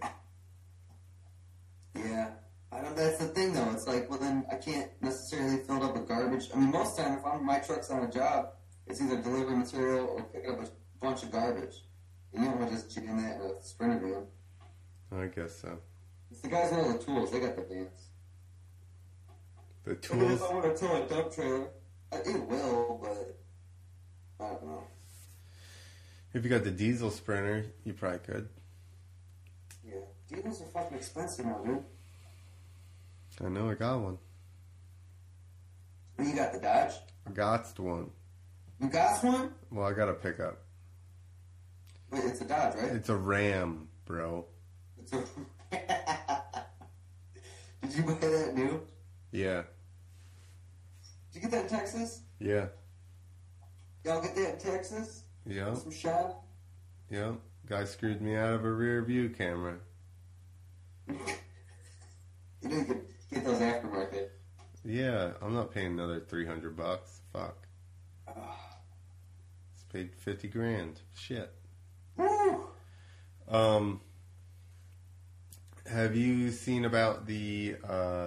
Yeah. I don't, that's the thing, though. It's like, well, then I can't necessarily fill it up with garbage. I mean, most of the time, if I'm, my truck's on a job, it's either delivering material or picking up a bunch of garbage. And you don't want to just jam that in a Sprinter van. I guess so. It's the guys with all the tools. They got the vans. The Even tools. if I want to tow a dump trailer, I- it will, but I don't know. If you got the diesel Sprinter, you probably could. Yeah. Diesels are fucking expensive now, dude. I know, I got one. Well, you got the Dodge? I got one. You got one? Well, I got a pickup. Wait, it's a Dodge, right? It's a Ram, bro. It's a... Did you buy that new? Yeah. Did you get that in Texas? Yeah. Y'all get that in Texas? Yeah. Some shot? Yeah. Guy screwed me out of a rear view camera. You know you can get those aftermarket. Yeah, I'm not paying another three hundred bucks. Fuck. It's paid fifty grand. Shit. Woo! Um, have you seen about the uh,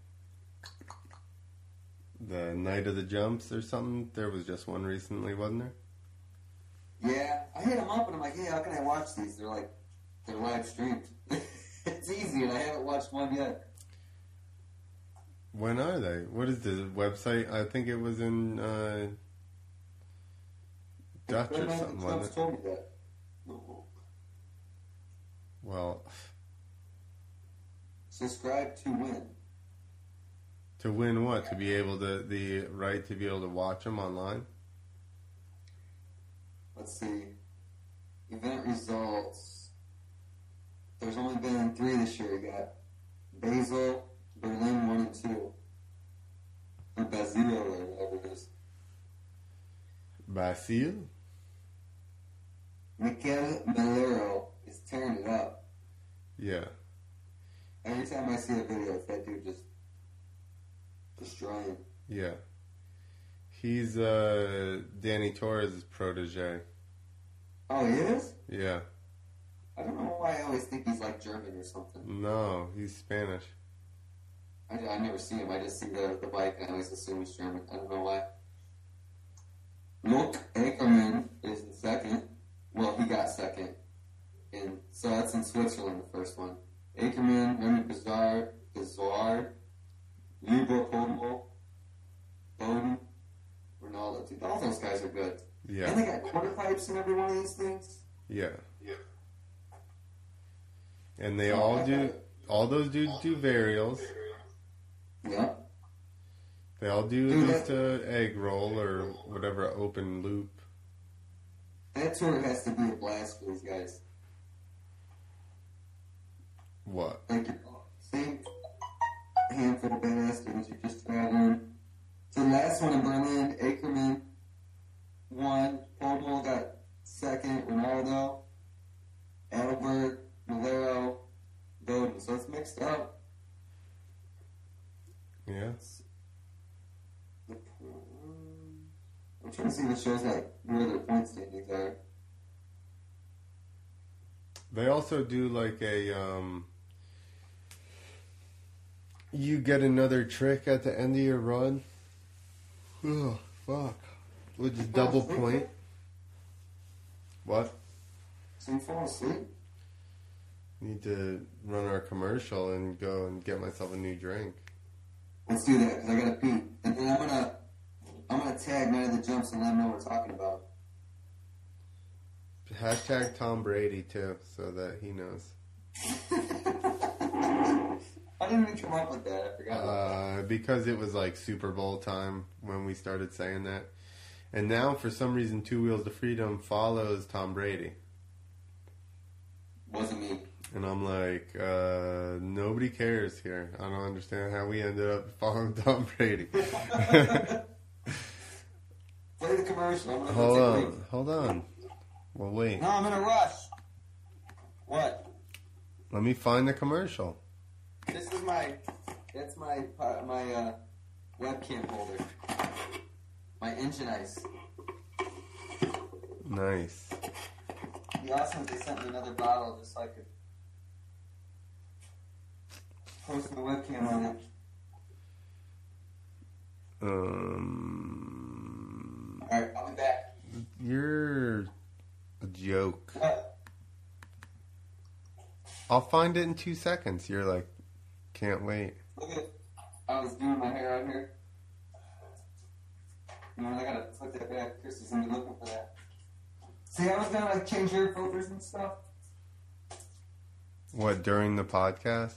the Night of the Jumps or something? There was just one recently, wasn't there? Yeah, I hit them up and I'm like, hey, how can I watch these? They're like, they're live streamed. It's easy and I haven't watched one yet. When are they? What is the website? I think it was in uh, Dutch or Batman something, Trump's wasn't it? told me that. No. Well, Subscribe to win. to win what? To be able to, the right to be able to watch them online? Let's see. Event results. There's only been three this year. You got Basel, Berlin one and two. Or Basile or whatever it is. Basile? Mikel Melero is tearing it up. Yeah. Every time I see a video, it's that dude just destroying. Yeah. He's uh, Danny Torres' protege. Oh, he is? Yeah. I don't know why I always think he's like German or something. No, he's Spanish. I, I never see him. I just see the, the bike and I always assume he's German. I don't know why. Luke Ackerman is in second. Well, he got second. All those guys are good. Yeah. And they got quarter pipes in every one of these things. Yeah. Yeah. And they all do, all those dudes do varials. Yeah. They all do at least a egg roll or whatever open loop. That tour has to be a blast for these guys. What? Like, same handful of badass dudes you just traveled. So the last one in Berlin, Ackerman won. Podol got second. Ronaldo, Adelberg, Malero, Bowden. So it's mixed up. Yeah. I'm trying to see what shows like where their point standings are. They also do like a, um, you get another trick at the end of your run. Oh, fuck. Which is double point. What? So you fall asleep? Need to run our commercial and go and get myself a new drink. Let's do that, because I gotta pee. And then I'm gonna, I'm gonna tag Night of the Jumps and let them know what we're talking about. Hashtag Tom Brady too, so that he knows. I didn't even come up with that. I forgot. Uh, because it was like Super Bowl time when we started saying that. And now, for some reason, Two Wheels to Freedom follows Tom Brady. Wasn't me. And I'm like, uh, nobody cares here. I don't understand how we ended up following Tom Brady. Play the commercial. I'm gonna Hold go take a on, leak. hold on. Well, wait. No, I'm in a rush. What? Let me find the commercial. This is my, that's my, uh, my, uh, webcam holder. My engine ice. Nice. It'd be awesome if they sent me another bottle just so I could post my webcam on it. Um, Alright, I'll be back. you're a joke. What? I'll find it in two seconds. You're like, can't wait. Look at it. I was doing my hair out here. You know, I gotta put that back. Chris is gonna be looking for that. See, I was gonna like change hair filters and stuff. What, during the podcast?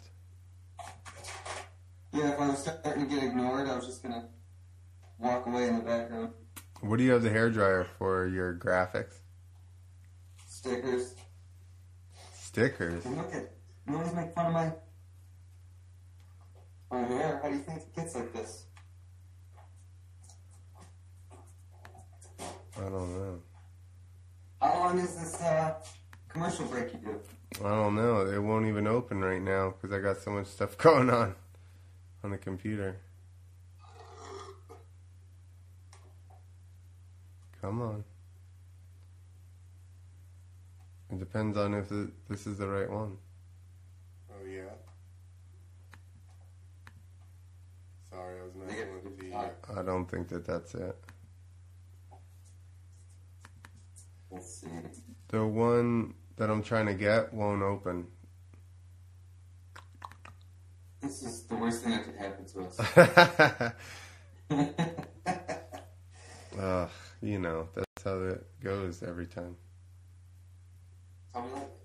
Yeah, if I was starting to get ignored, I was just gonna walk away in the background. What do you have the hairdryer for your graphics? Stickers. Stickers? And look at, you always make fun of my, my hair. How do you think it gets like this? I don't know. How long is this uh, commercial break you do? I don't know. It won't even open right now because I got so much stuff going on on the computer. Come on. It depends on if it, this is the right one. Oh, yeah? Sorry, I was messing with the... I don't think that that's it. Let's see. The one that I'm trying to get won't open. This is the worst thing that could happen to us. Ugh, you know, that's how it goes every time. Tell me like.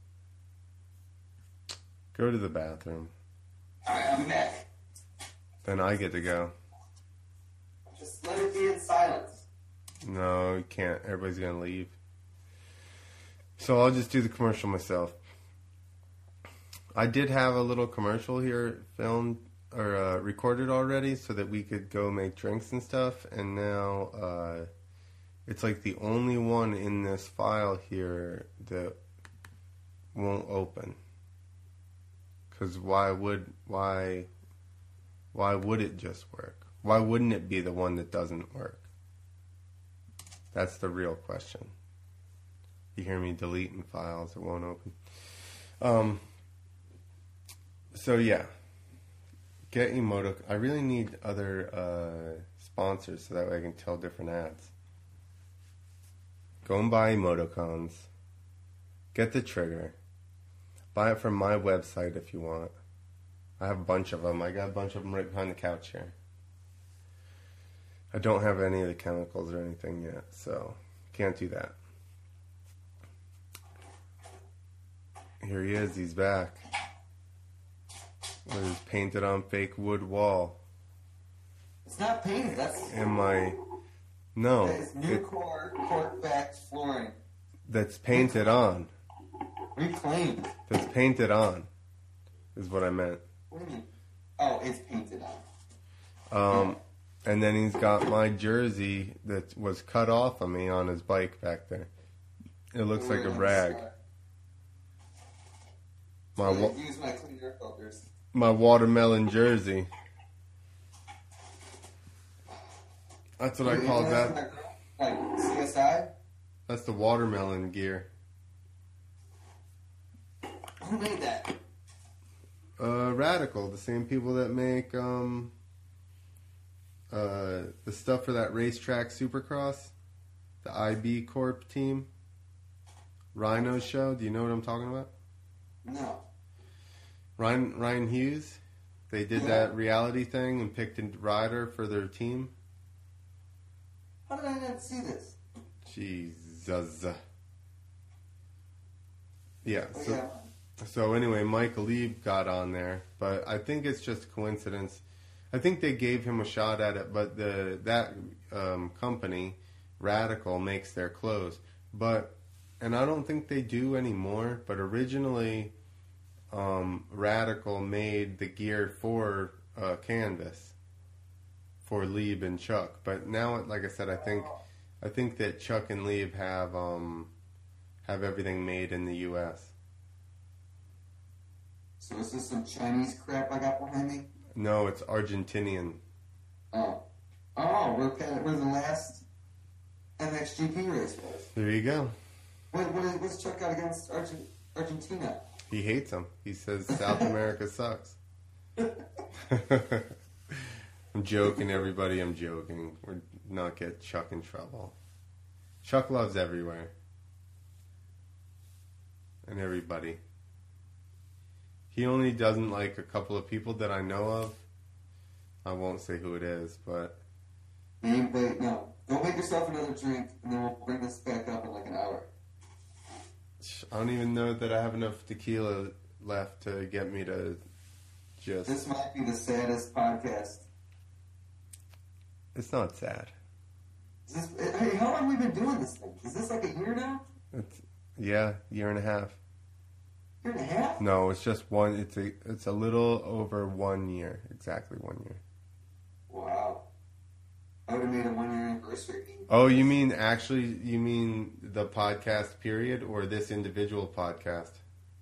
Go to the bathroom. Alright, I'm back. Then I get to go. Just let it be in silence. No, you can't. Everybody's going to leave. So I'll just do the commercial myself. I did have a little commercial here filmed or uh, recorded already so that we could go make drinks and stuff. And now uh, it's like the only one in this file here that won't open. Because why would why why would it just work? Why wouldn't it be the one that doesn't work? That's the real question. You hear me deleting files, it won't open. Um. So yeah, get Emoto. I really need other uh, sponsors so that way I can tell different ads. Go and buy emoticons. Get the trigger. Buy it from my website if you want. I have a bunch of them. I got a bunch of them right behind the couch here. I don't have any of the chemicals or anything yet, so can't do that. Here he is, he's back. With his painted on fake wood wall. It's not painted, that's... And my... No. It's new it, core, cork-backed flooring. That's painted on. Reclaimed. That's painted on. Is what I meant. What do you mean? Oh, it's painted on. Um, and then he's got my jersey that was cut off of me on his bike back there. It looks like a rag. My wa- use my clean air filters. my watermelon jersey. That's what I call that. Like C S I? That's the watermelon gear. Who made that? Uh, Radical, the same people that make um, uh, the stuff for that racetrack Supercross, the I B Corp team, Rhino show. Do you know what I'm talking about? No. Ryan Ryan Hughes. They did Yeah. that reality thing and picked a rider for their team. How did I not see this? Jesus. Yeah. Oh, So, yeah. so anyway, Mike Lieb got on there, but I think it's just a coincidence. I think they gave him a shot at it, but the that um, company, Radical, makes their clothes. But and I don't think they do anymore. But originally, um, Radical made the gear for uh, Canvas for Lieb and Chuck. But now, like I said, I think I think that Chuck and Lieb have um, have everything made in the U S. So is this some Chinese crap I got behind me? No, it's Argentinian. Oh. Oh, we're, we're the last M X G P race was. There you go. What, what, is- what's Chuck got against Argent, Argentina? He hates them. He says South America sucks. I'm joking, everybody. I'm joking. We're not get Chuck in trouble. Chuck loves everywhere. And everybody. He only doesn't like a couple of people that I know of. I won't say who it is, but... Anybody, no. Go make yourself another drink, and then we'll bring this back up in like an hour. I don't even know that I have enough tequila left to get me to just... This might be the saddest podcast. It's not sad. Is this, hey, how long have we been doing this thing? Is this like a year now? It's, yeah, year and a half. Year and a half? No, it's just one. It's a it's a little over one year, exactly one year. Wow. I would have made a one year anniversary. Oh, you mean actually? You mean the podcast period or this individual podcast?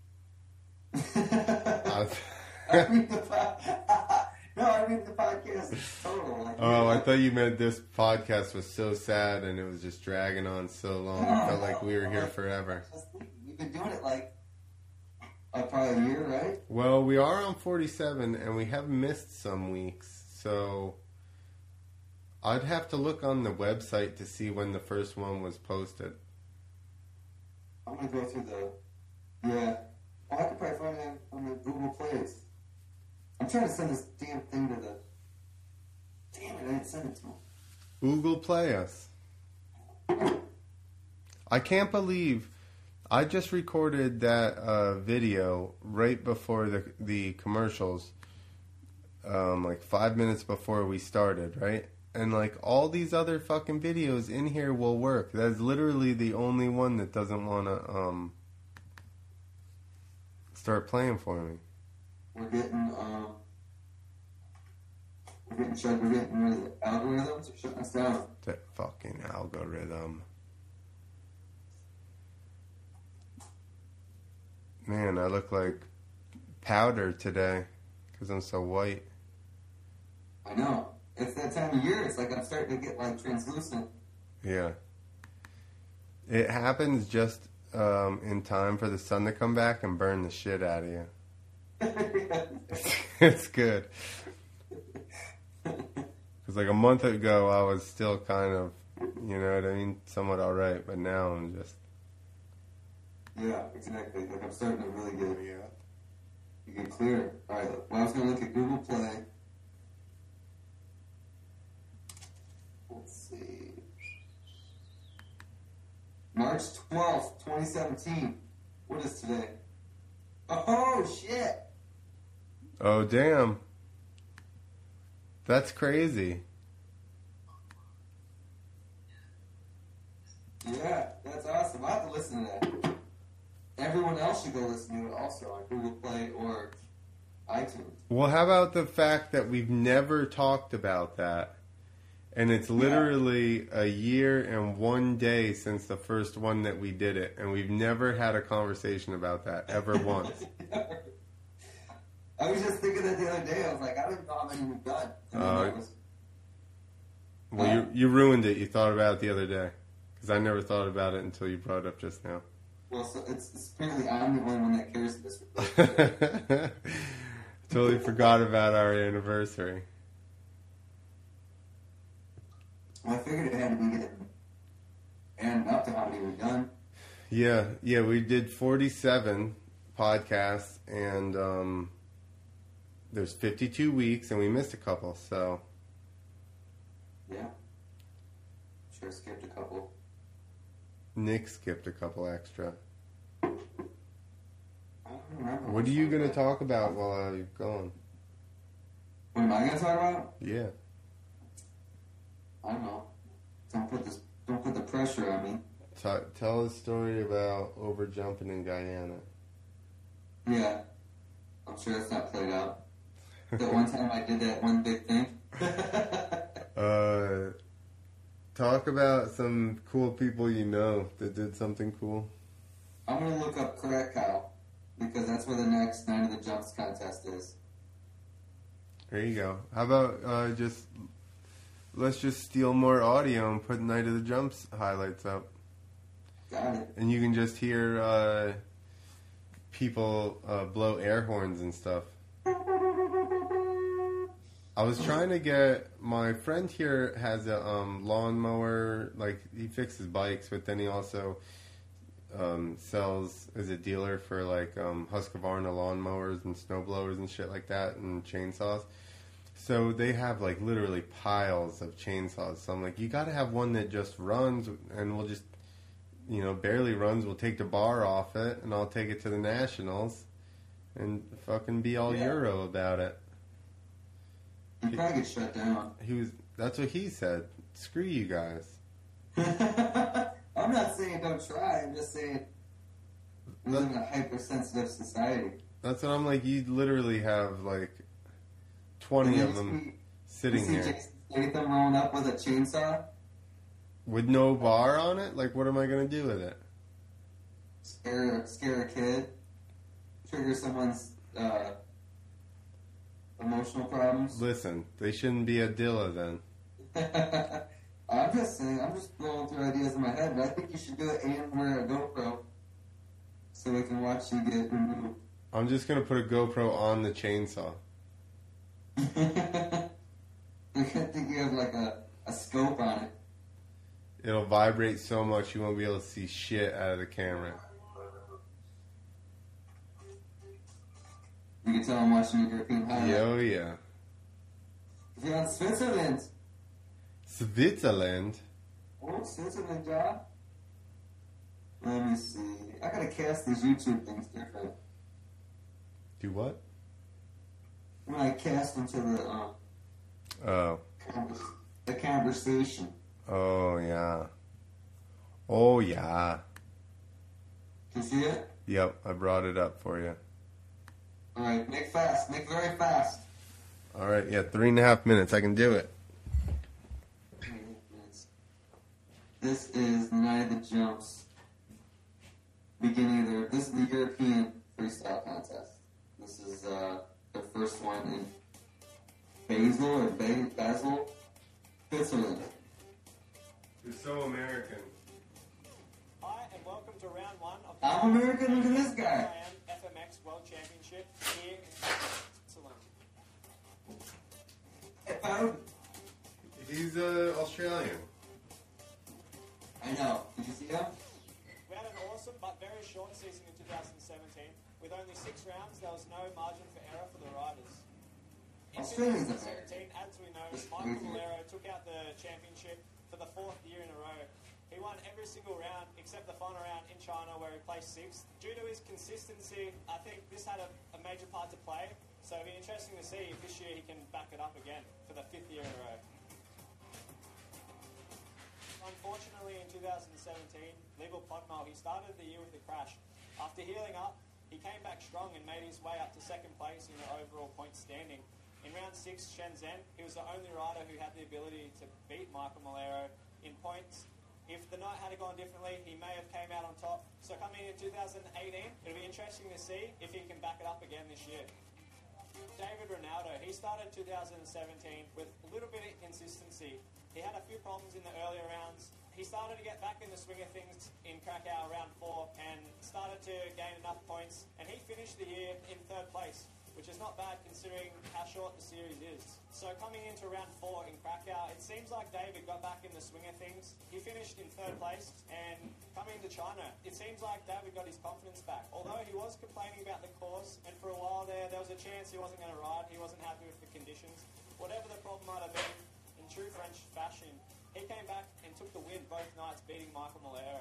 Uh, I mean the po- no, I mean the podcast total. Like, oh, I thought you meant this podcast was so sad and it was just dragging on so long. It felt like we were here forever. We've been doing it like uh, probably a year, right? Well, we are on forty-seven and we have missed some weeks, so I'd have to look on the website to see when the first one was posted. I'm gonna go through the yeah. Well, I could probably find it on the Google Plays. I'm trying to send this damn thing to the. Damn it! I didn't send it to him. Google Play us. I can't believe I just recorded that uh, video right before the the commercials, um, like five minutes before we started, right? And like all these other fucking videos in here will work. That's literally the only one that doesn't want to um, start playing for me. We're getting um. We're getting shut. We're getting rid of the algorithms. Are shutting us down. That fucking algorithm. Man, I look like powder today because I'm so white. I know. It's that time of year. It's like I'm starting to get like translucent. Yeah. It happens just um, in time for the sun to come back and burn the shit out of you. It's good. Because like a month ago, I was still kind of, you know what I mean, somewhat alright, but now I'm just... Yeah, exactly. Like I'm starting to really get, yeah. You get clear. Alright, well, I was going to look at Google Play. see. March twelfth, twenty seventeen. What is today? Oh, shit. Oh, damn. That's crazy. Yeah, that's awesome. I have to listen to that. Everyone else should go listen to it also on Google Play or iTunes. Well, how about the fact that we've never talked about that? And it's literally a year and one day since the first one that we did it. And we've never had a conversation about that ever once. I was just thinking that the other day. I was like, I don't even know how many we've done. And then Uh, that was, Well, you you ruined it. You thought about it the other day. Because I never thought about it until you brought it up just now. well, so it's, it's apparently I'm the only one that cares for this. Totally forgot about our anniversary. Well, I figured it had to be getting adding up to how many we've done. Yeah, yeah, we did forty-seven podcasts, and um, there's fifty-two weeks, and we missed a couple, so... Yeah. Sure skipped a couple. Nick skipped a couple extra. I don't remember. What are you going to talk about while I'm gone? What am I going to talk about? Yeah. I don't know. Don't put this. Don't put the pressure on me. T- tell a story about over jumping in Guyana. Yeah. I'm sure that's not played out. That one time I did that one big thing. Uh, talk about some cool people you know that did something cool. I'm gonna look up Krakow because that's where the next Night of the Jumps contest is. There you go. How about uh, just let's just steal more audio and put Night of the Jumps highlights up, Got it. and you can just hear uh, people uh, blow air horns and stuff. I was trying to get my friend here has a um, lawnmower, like he fixes bikes, but then he also um, sells as a dealer for like um, Husqvarna lawnmowers and snowblowers and shit like that and chainsaws. So they have like literally piles of chainsaws. So I'm like, you got to have one that just runs, and we'll just, you know, barely runs. We'll take the bar off it, and I'll take it to the Nationals, and fucking be all Yeah. Euro about it. You probably get shut down. He was. That's what he said. Screw you guys. I'm not saying don't try. I'm just saying we live in a hypersensitive society. That's what I'm like. You literally have like twenty And of then them you sitting see here Jason Statham rolling up with a chainsaw, with no bar on it. Like, what am I gonna do with it? scare scare a kid, trigger someone's uh, emotional problems. Listen, they shouldn't be a Dilla then. I'm just saying, I'm just blowing through ideas in my head, but I think you should do it and wear a GoPro so we can watch you get removed. I'm just gonna put a GoPro on the chainsaw. I think you have like a, a scope on it. It'll vibrate so much you won't be able to see shit out of the camera. You can tell I'm watching a European highlight. Yo, yeah. If you're on Switzerland. Switzerland. Oh, Switzerland, John. Let me see. I gotta cast these YouTube things different. Do what? When I cast them to the, um, Oh. convers- the conversation. Oh yeah. Oh yeah. Can you see it? Yep, I brought it up for you. Alright, make fast. Make very fast. All right, yeah, three and a half minutes. I can do it. This is the Night of the Jumps. Beginning of the, this is the European freestyle contest. This is uh, the first one in Basel or ba- Basel, Switzerland. You're so American. Hi, and welcome to round one of the I'm American. Look at this guy. I am F M X World Championship here in Switzerland. Hey, Pound. He's uh, Australian. I know. Did you see him? We had an awesome but very short season in two thousand seventeen. With only six rounds, there was no margin for error for the riders. In Australians are twenty seventeen, as we know, It's Michael crazy. Valero took out the championship for the fourth year in a row. He won every single round except the final round in China where he placed sixth. Due to his consistency, I think this had a, a major part to play. So it'll be interesting to see if this year he can back it up again for the fifth year in a row. Unfortunately, in two thousand seventeen, Legal Podmel, he started the year with a crash. After healing up, he came back strong and made his way up to second place in the overall point standing. In round six, Shenzhen, he was the only rider who had the ability to beat Michael Malero in points. If the night had gone differently, he may have came out on top. So coming in two thousand eighteen, it'll be interesting to see if he can back it up again this year. David Ronaldo, he started two thousand seventeen with a little bit of inconsistency. He had a few problems in the earlier rounds. He started to get back in the swing of things in Krakow round four and started to gain enough points. And he finished the year in third place, which is not bad considering how short the series is. So coming into round four in Krakow, it seems like David got back in the swing of things. He finished in third place, and coming into China, it seems like David got his confidence back. Although he was complaining about the course, and for a while there, there was a chance he wasn't going to ride, he wasn't happy with the conditions. Whatever the problem might have been, in true French fashion, he came back and took the win both nights, beating Michael Malero.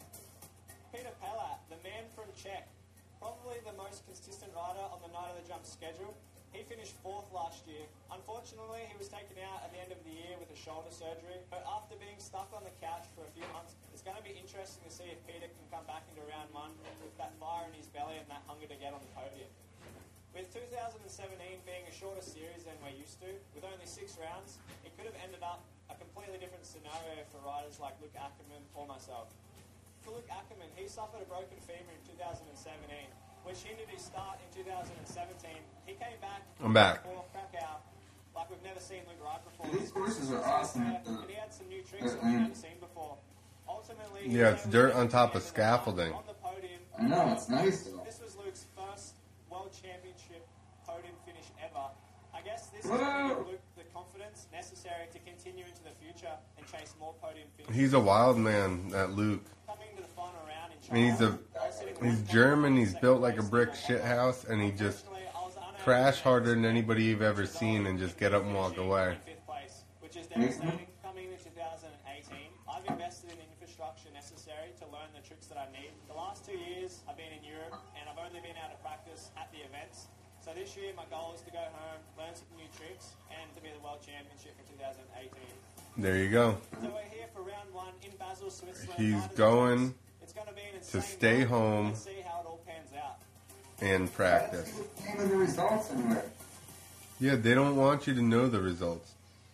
Peter Pellat, the man from Czech, probably the most consistent rider on the night of the jump schedule. He finished fourth last year. Unfortunately, he was taken out at the end of the year with a shoulder surgery. But after being stuck on the couch for a few months, it's going to be interesting to see if Peter can come back into round one with that fire in his belly and that hunger to get on the podium. With two thousand seventeen being a shorter series than we're used to, with only six rounds, it could have ended up a completely different scenario for riders like Luke Ackerman or myself. For Luke Ackerman, he suffered a broken femur in two thousand seventeen, which hindered his start in two thousand seventeen. He came back I'm back. for Krakow like we've never seen Luke ride before. These courses are awesome. And he had some new tricks that we've never seen before. Ultimately, he Yeah, was it's able dirt to on get top to of the end scaffolding. On the podium. I know, it's nice though. This was Luke's first World Championship podium finish ever. I guess this is Whoa. going to give Luke the confidence necessary to continue into the future and chase more podium finishes. He's a wild man, that Luke. Coming to the final round in I mean, he's a I was sitting he's right German. down He's second built like a place brick in the shit house, and he just Unfortunately, I was unable crash to harder than make anybody you've ever the seen and just get up and walk finishing away. in fifth place, which is devastating. Coming into two thousand eighteen, I've invested in the infrastructure necessary to learn the tricks that I need. The last two years, I've been in Europe, and I've only been able to practice at the events. So this year, my goal is to go home, learn some new tricks, and to be the World Championship for two thousand eighteen. There you go. So we're here for round one in Basel, Switzerland. He's Nine of the going jumps. It's going to be an to insane stay night. home Let's see how it all pans out. and practice. Name of the results anywhere. Yeah, they don't want you to know the results.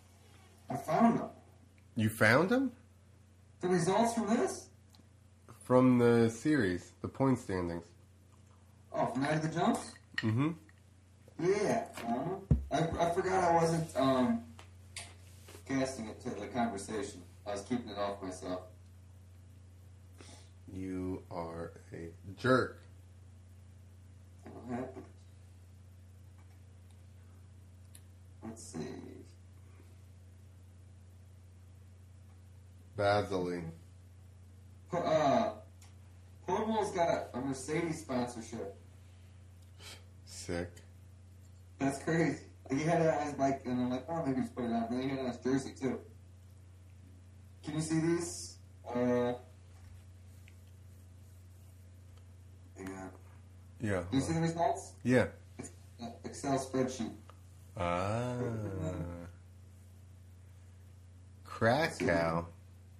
I found them. You found them? The results from this? From the series, the point standings. Oh, from Night of the Jumps? Mm-hmm. Yeah. Uh-huh. I, I forgot I wasn't um, casting it to the conversation. I was keeping it off myself. You are a jerk. What happened? Let's see. Vasily. Po- Uh, Portmal's got a Mercedes sponsorship. Sick. That's crazy. He had it on his bike, and I'm like, oh, maybe just put it on. Then he had it on his jersey, too. Can you see these? Uh, hang on. Yeah. Do you see the results? Yeah. It's an Excel spreadsheet. Ah. Krakow.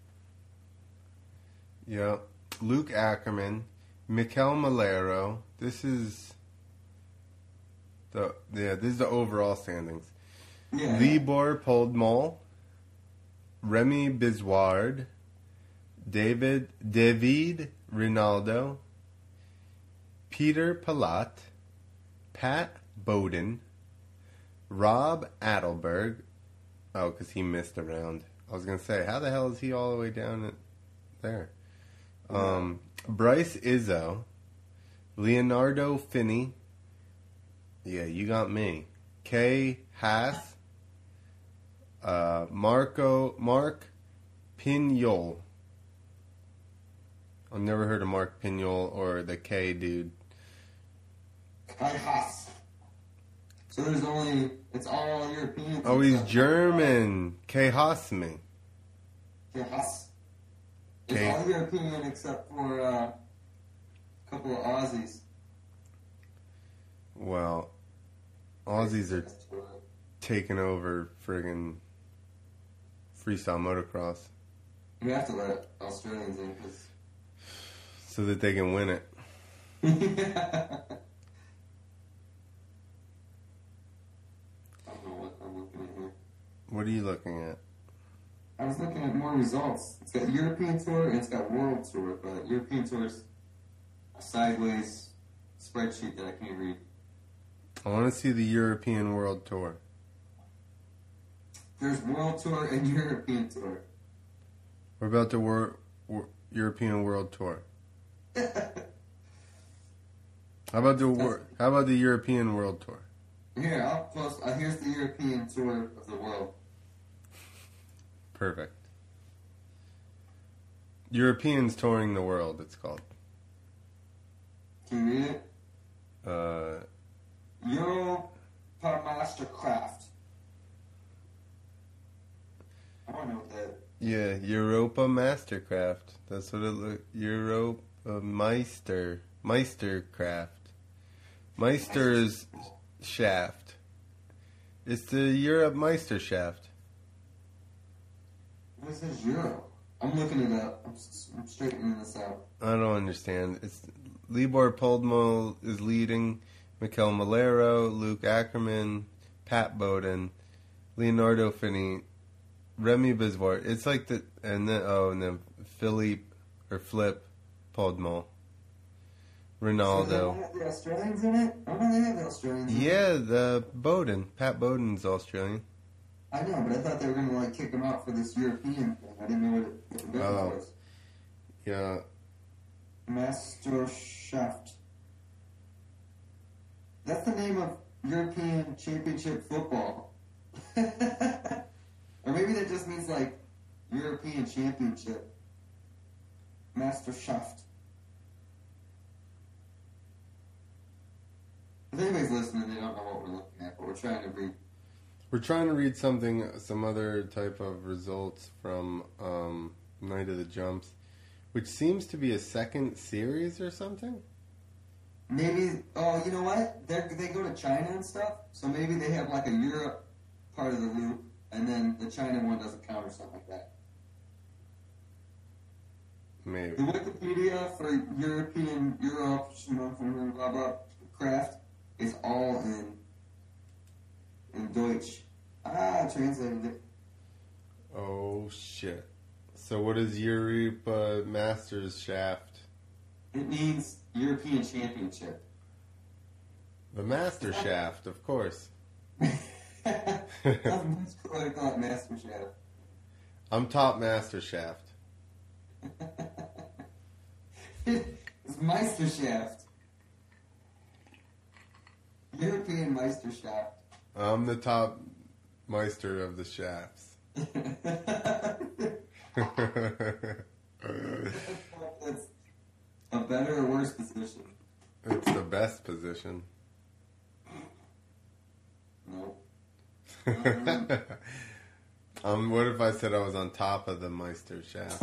Yep. Luke Ackerman. Mikel Malero. This is the yeah, this is the overall standings. Yeah. Libor Podmol, Remy Bisward, David David Rinaldo, Peter Palat, Pat Bowden, Rob Adelberg. Oh, because he missed a round. I was gonna say, how the hell is he all the way down at there? Um, Bryce Izzo, Leonardo Finney. Yeah, you got me. Kay Haas, uh, Marco Mark Pignol. I've never heard of Mark Pignol or the K dude. Kai Haas. So there's only, it's all European. Oh, he's German. K Hasme. Yes. It's Okay. all European except for uh, a couple of Aussies. Well, Aussies are taking over friggin' freestyle motocross We have to let Australians in because. so that they can win it. I don't know what I'm looking at here. What are you looking at? I was looking at more results. It's got European Tour and it's got World Tour, but European Tour's a sideways spreadsheet that I can't read. I want to see the European World Tour. There's World Tour and European Tour. What about the wor- wor- European World Tour? How about the wor- How about the European World Tour? Here, I'll post. Uh, here's the European Tour of the world. Perfect. Europeans touring the world. It's called. Can you read it? Uh, Euro Mastercraft. I don't know what that. yeah, Europa Mastercraft. That's what it look. Europa Meister Meistercraft. Meister's shaft. It's the Europe Meister shaft. What is this Euro? I'm looking it up. I'm, s- I'm straightening this out. I don't understand. It's Libor Podmol is leading. Mikel Malero, Luke Ackerman, Pat Bowden, Leonardo Finney, Remy Biswart. It's like the and then oh and then Philippe or Flip Podmol, So they Ronaldo. don't have the Australians in it? I don't know they have the Australians in it. Yeah, the Bowden. Pat Bowden's Australian. I know, but I thought they were going to like kick him out for this European thing. I didn't know what, it, what the difference Oh. was. Yeah. Meisterschaft. That's the name of European Championship football. Or maybe that just means like European Championship. Meisterschaft. If anybody's listening, they don't know what we're looking at, but we're trying to read. We're trying to read something, some other type of results from um, Night of the Jumps, which seems to be a second series or something. Maybe, oh, you know what? They they go to China and stuff, so maybe they have like a Europe part of the loop, and then the China one doesn't count or something like that. Maybe. The Wikipedia for European Europe, blah blah craft is all in in Deutsch. Ah, I translated it. Oh shit! So what is Europe uh, Masters Shaft? It means European Championship. The Master Shaft, of course. That's much cooler to call it Master Shaft. I'm top Master Shaft. It's Meister Shaft. European Meister Shaft. I'm the top Meister of the shafts. It's a better or worse position? It's the best position. No. um, what if I said I was on top of the Meister shaft?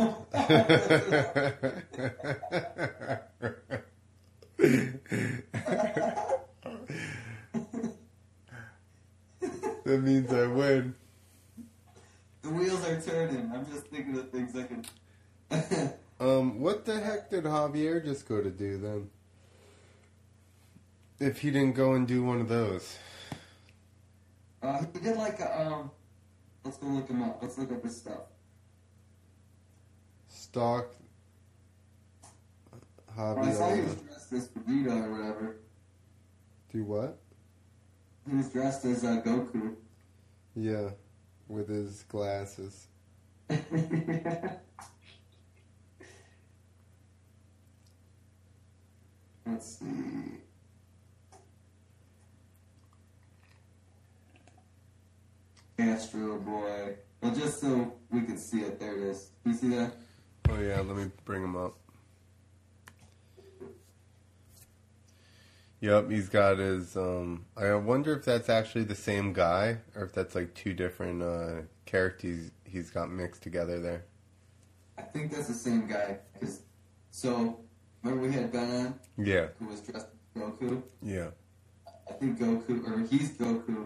That means I win. The wheels are turning. I'm just thinking of things I can. Um, what the heck did Javier just go to do then? If he didn't go and do one of those. uh, he did like a, um. Let's go look him up. Let's look up his stuff. Stock Oh, I saw he was Javier. dressed as Vegeta or whatever. Do what? He was dressed as uh, Goku. Yeah, with his glasses. Let's see. Astro Boy. Well, just so we can see it, there it is. You see that? Oh yeah, let me bring him up. Yep, he's got his. Um, I wonder if that's actually the same guy, or if that's like two different uh, characters he's got mixed together there. I think that's the same guy. Cause, so, remember we had Ben on, Yeah, who was dressed as Goku? yeah. I think Goku, or he's Goku.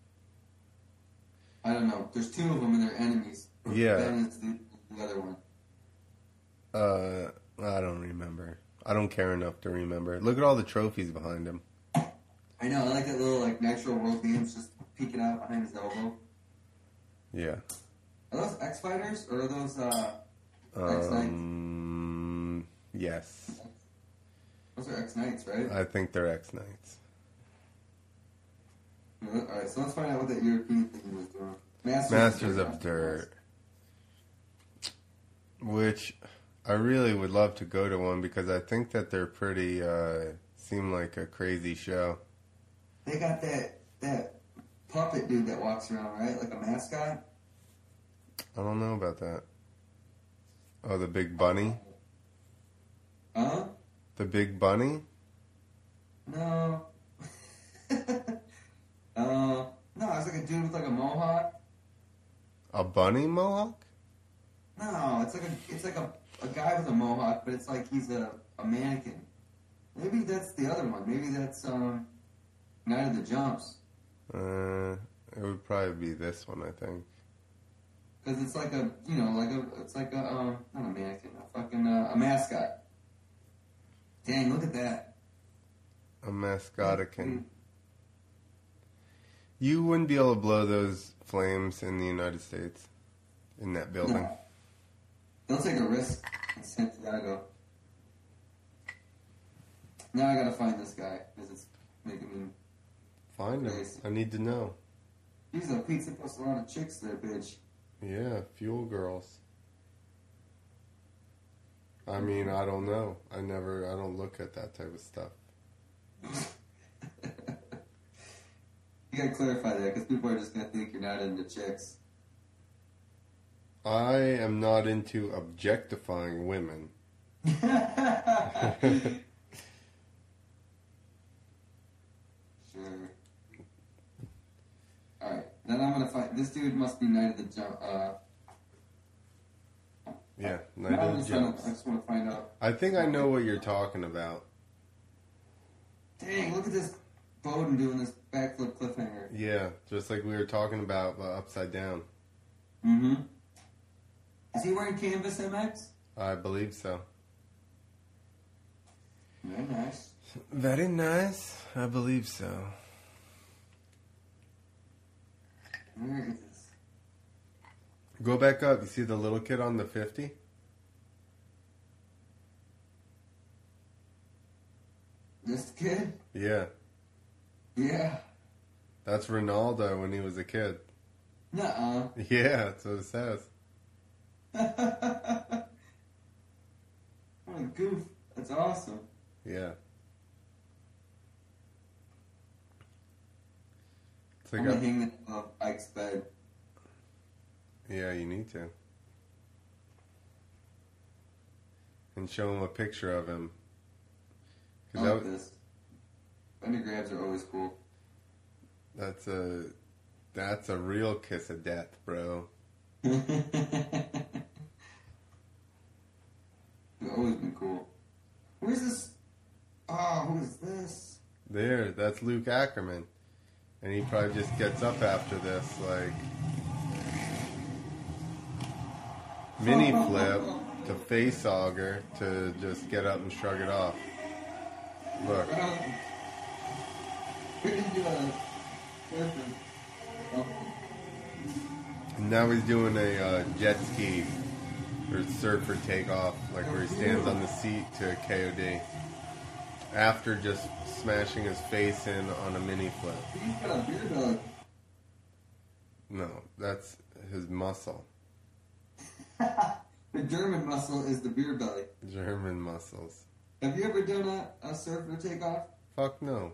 I don't know. There's two of them and they're enemies. Yeah. Ben is the, the other one. Uh, I don't remember. I don't care enough to remember. Look at all the trophies behind him. I know. I like that little like Nitro World Games just peeking out behind his elbow. Yeah. Are those X Fighters or are those uh, X Knights? Um, yes. Those are X Knights, right? I think they're X Knights. All right. So let's find out what that European thing he was doing. Masters, Masters of Dirt. Which I really would love to go to one because I think that they're pretty, uh, seem like a crazy show. They got that that puppet dude that walks around, right? Like a mascot. I don't know about that. Oh, the big bunny? Huh? The big bunny? No. uh, no, it's like a dude with like a mohawk. A bunny mohawk? No, it's like a it's like a, a guy with a mohawk, but it's like he's a, a mannequin. Maybe that's the other one. Maybe that's um Night of the Jumps. Uh, it would probably be this one, I think. Because it's like a, you know, like a, it's like a, um, not a mannequin, a fucking, uh, a mascot. Dang, look at that. A mascotican. You wouldn't be able to blow those flames in the United States, in that building. No. Don't take a risk in Santiago. Now I gotta find this guy, because it's making me... Find him. Crazy. I need to know. He's a pizza plus a lot of chicks there, bitch. Yeah, Fuel Girls. I mean, I don't know. I never, I don't look at that type of stuff. You gotta clarify that, because people are just gonna think you're not into chicks. I am not into objectifying women. Sure. Alright, then I'm gonna find, this dude must be Night of the Jump, uh... Yeah, now Night I'm of the just trying Jumps. to- I just wanna find out. I think I know what you're talking about. Dang, look at this Bowden doing this backflip cliffhanger. Yeah, just like we were talking about, but upside down. Mm-hmm. Is he wearing Canvas M X? I believe so. Very nice. Very nice. I believe so. Where is this? Go back up. You see the little kid on the fifty? This kid? Yeah. Yeah. That's Ronaldo when he was a kid. Nuh-uh. Yeah, that's what it says. What a goof. That's awesome. Yeah. It's like I'm gonna a, hang that above Ike's bed. yeah, you need to. And show him a picture of him. I 'Cause like that, this. Thunder grabs are always cool. that's a that's a real kiss of death, bro. They've always been cool. Where's this? Oh, who is this? There, that's Luke Ackerman. And he probably just gets up after this, like mini flip to face auger to just get up and shrug it off. Look, Um, where did you, uh, surfing? Oh. and now he's doing a uh, jet ski or surfer takeoff, like where he stands on the seat to a K O D. After just smashing his face in on a mini flip. He's got a beer belly. No, that's his muscle. The German muscle is the beer belly. German muscles. Have you ever done a, a surfer takeoff? Fuck no.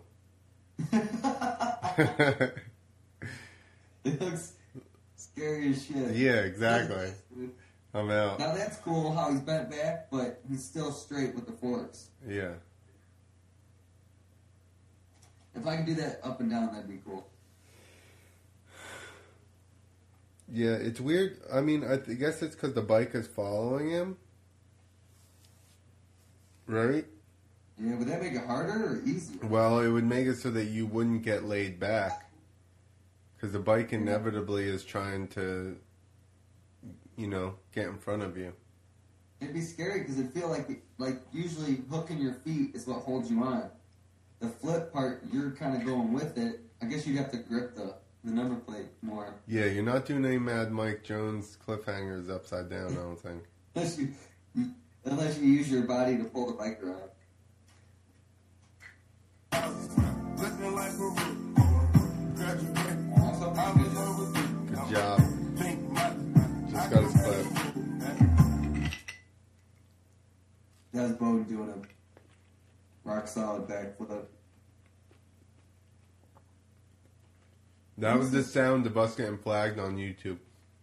It looks scary as shit. Yeah, exactly. I'm out. Now that's cool how he's bent back, but he's still straight with the forks. Yeah. If I could do that up and down, that'd be cool. Yeah, it's weird. I mean, I th- guess it's because the bike is following him. Right? Yeah, would that make it harder or easier? Well, it would make it so that you wouldn't get laid back. Because the bike inevitably is trying to, you know, get in front of you. It'd be scary because it'd feel like, like usually hooking your feet is what holds you on. The flip part, you're kind of going with it. I guess you'd have to grip the, the number plate more. Yeah, you're not doing any Mad Mike Jones cliffhangers upside down, I don't think. Unless you, unless you use your body to pull the bike around. Good job. Just got his clip. That was Bowden doing a rock solid backflip. That was the sound of us getting flagged on YouTube.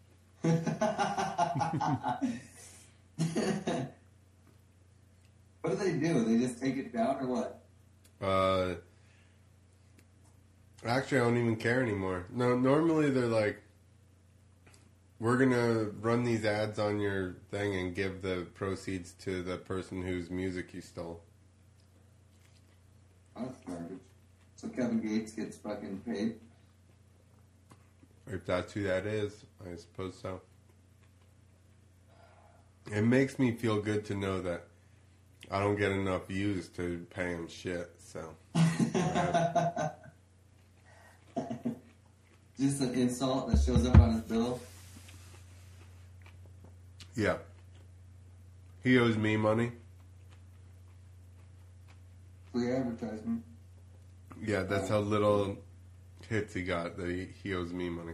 What do they do? They just take it down or what? Uh, actually, I don't even care anymore. No, normally they're like, we're gonna run these ads on your thing and give the proceeds to the person whose music you stole. That's garbage. So Kevin Gates gets fucking paid. If that's who that is, I suppose so. It makes me feel good to know that I don't get enough views to pay him shit, so. Just an insult that shows up on his bill. Yeah. He owes me money. Free advertisement. Yeah, that's how little hits he got, that he, he owes me money.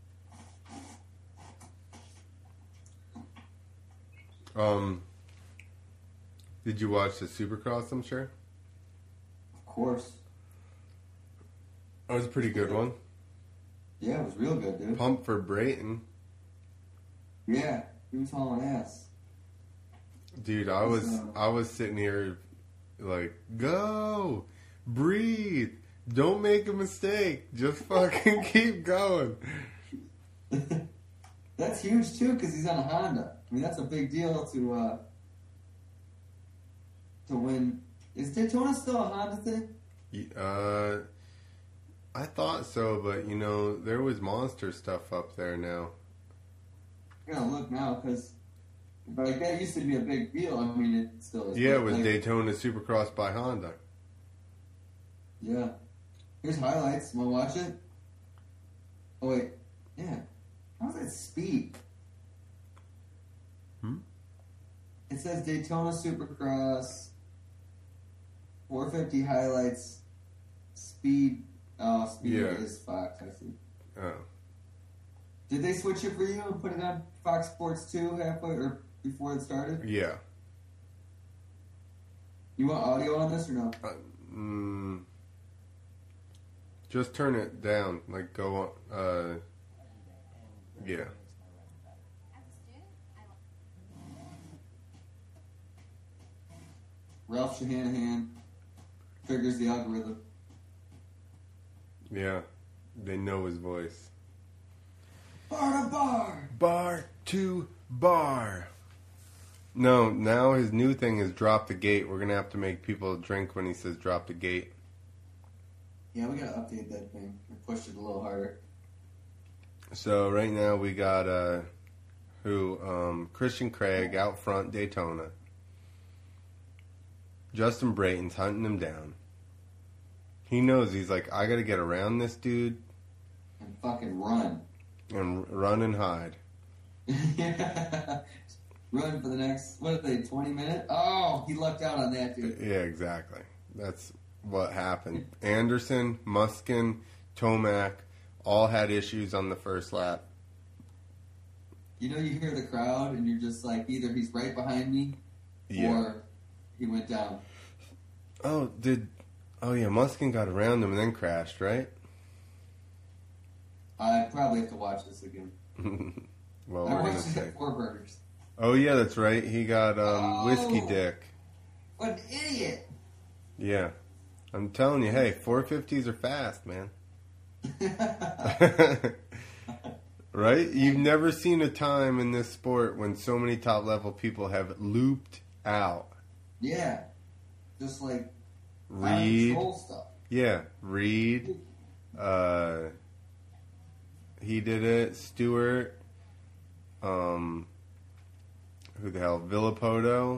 Um, did you watch the Supercross, I'm sure? Of course. That was a pretty good one. Yeah, it was real good, dude. Pump for Brayton. Yeah, he was hauling ass. Dude, I was I was sitting here like, go, breathe, don't make a mistake, just fucking keep going. That's huge too, because he's on a Honda. I mean, that's a big deal to uh, to win. Is Daytona still a Honda thing? Uh, I thought so, but you know, there was monster stuff up there now. I gotta look now, because like that used to be a big deal. I mean, it still is. Yeah, it was like, Daytona Supercross by Honda. Yeah. Here's highlights. Wanna watch it? Oh wait, yeah. How's that speed? Hmm? It says Daytona Supercross, four fifty highlights, speed. Oh, speed Yeah. is Fox. I see. Oh. Did they switch it for you and put it on Fox Sports two halfway or before it started? Yeah. You want audio on this or no? Uh, mm, just turn it down. Like, go on. Uh, yeah. Ralph Shanahan figures the algorithm. Yeah. They know his voice. Bar to bar. Bar to bar. No, now his new thing is drop the gate. We're going to have to make people drink when he says drop the gate. Yeah, we gotta update that thing. We pushed it a little harder. So right now we got uh, who um, Christian Craig out front Daytona. Justin Brayton's hunting him down. He knows, he's like, I got to get around this dude And fucking run. and run and hide. Run for the next, what are they, twenty minutes? Oh, he lucked out on that, dude. Yeah, exactly. That's what happened. Anderson, Muskin, Tomac all had issues on the first lap. You know, you hear the crowd, and you're just like, either he's right behind me, Yeah. or he went down. Oh, did... Oh, yeah, Muskin got around him and then crashed, right? I probably have to watch this again. Well, I we're going to watched it say... at Four Burgers. Oh, yeah, that's right. He got um, Oh. Whiskey Dick. What an idiot! Yeah. I'm telling you, hey, four fifties are fast, man. Right? You've never seen a time in this sport when so many top level people have looped out. Yeah. Just like Reed. control stuff. Yeah. Reed. Uh, he did it. Stewart. Um, who the hell? Villapoto.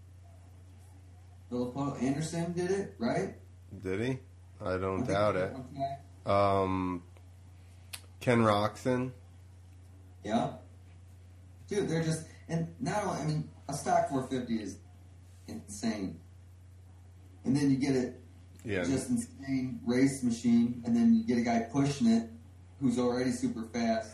Filippo Anderson did it, right? Did he? I don't I think doubt it. okay. Um, Ken Roxon. Yeah. Dude, they're just, and not only, I mean, a stock four fifty is insane. And then you get it, Yeah. just insane race machine, and then you get a guy pushing it who's already super fast.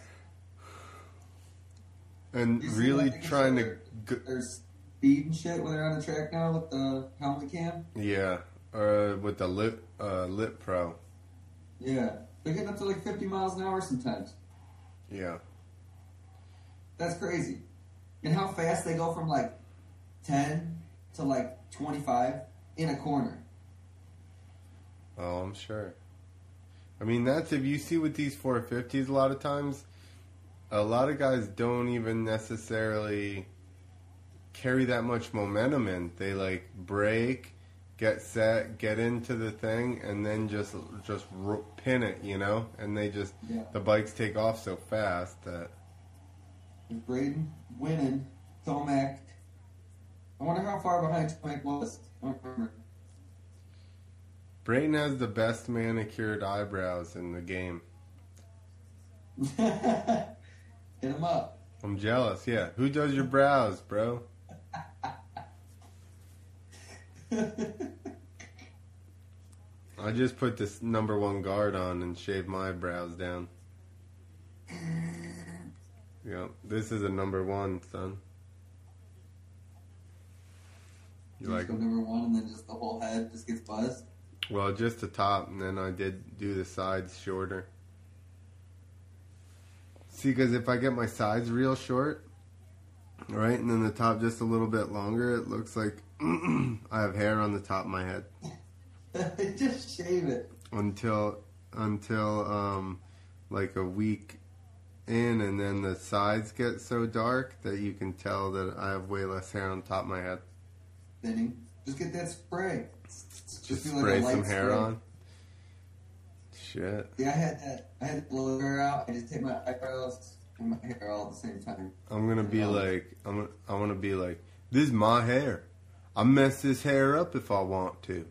And You see really that? trying to. Their- Go- There's speed and shit when they're on the track now with the helmet cam. yeah. Uh, with the Lit, uh, Lit Pro. Yeah. They're getting up to like fifty miles an hour sometimes. Yeah. That's crazy. And how fast they go from like ten to like twenty-five in a corner. Oh, I'm sure. I mean, that's if you see with these four fifties a lot of times, a lot of guys don't even necessarily carry that much momentum in. They like brake, get set, get into the thing, and then just just ro- pin it, you know? And they just, Yeah. the bikes take off so fast that. With Braden winning, Tomac. I wonder how far behind Tomac was. I don't remember. Brayton has the best manicured eyebrows in the game. Hit him up. I'm jealous, yeah. Who does your brows, bro? I just put this number one guard on and shaved my brows down. Yep, this is a number one, son. You like? Just go number one, and then just the whole head just gets buzzed. Well, just the top, and then I did do the sides shorter. See, because if I get my sides real short, right, and then the top just a little bit longer, it looks like I have hair on the top of my head. Just shave it. Until, until, um, like a week in, and then the sides get so dark that you can tell that I have way less hair on top of my head. Thinning. Just get that spray. Just do like spray a light some hair spray. on. Shit. Yeah, I had that. I had to blow hair out. I just take my eyebrows and my hair all at the same time. I'm gonna be Yeah. like, I'm. gonna- I want to be like, this is my hair. I mess this hair up if I want to.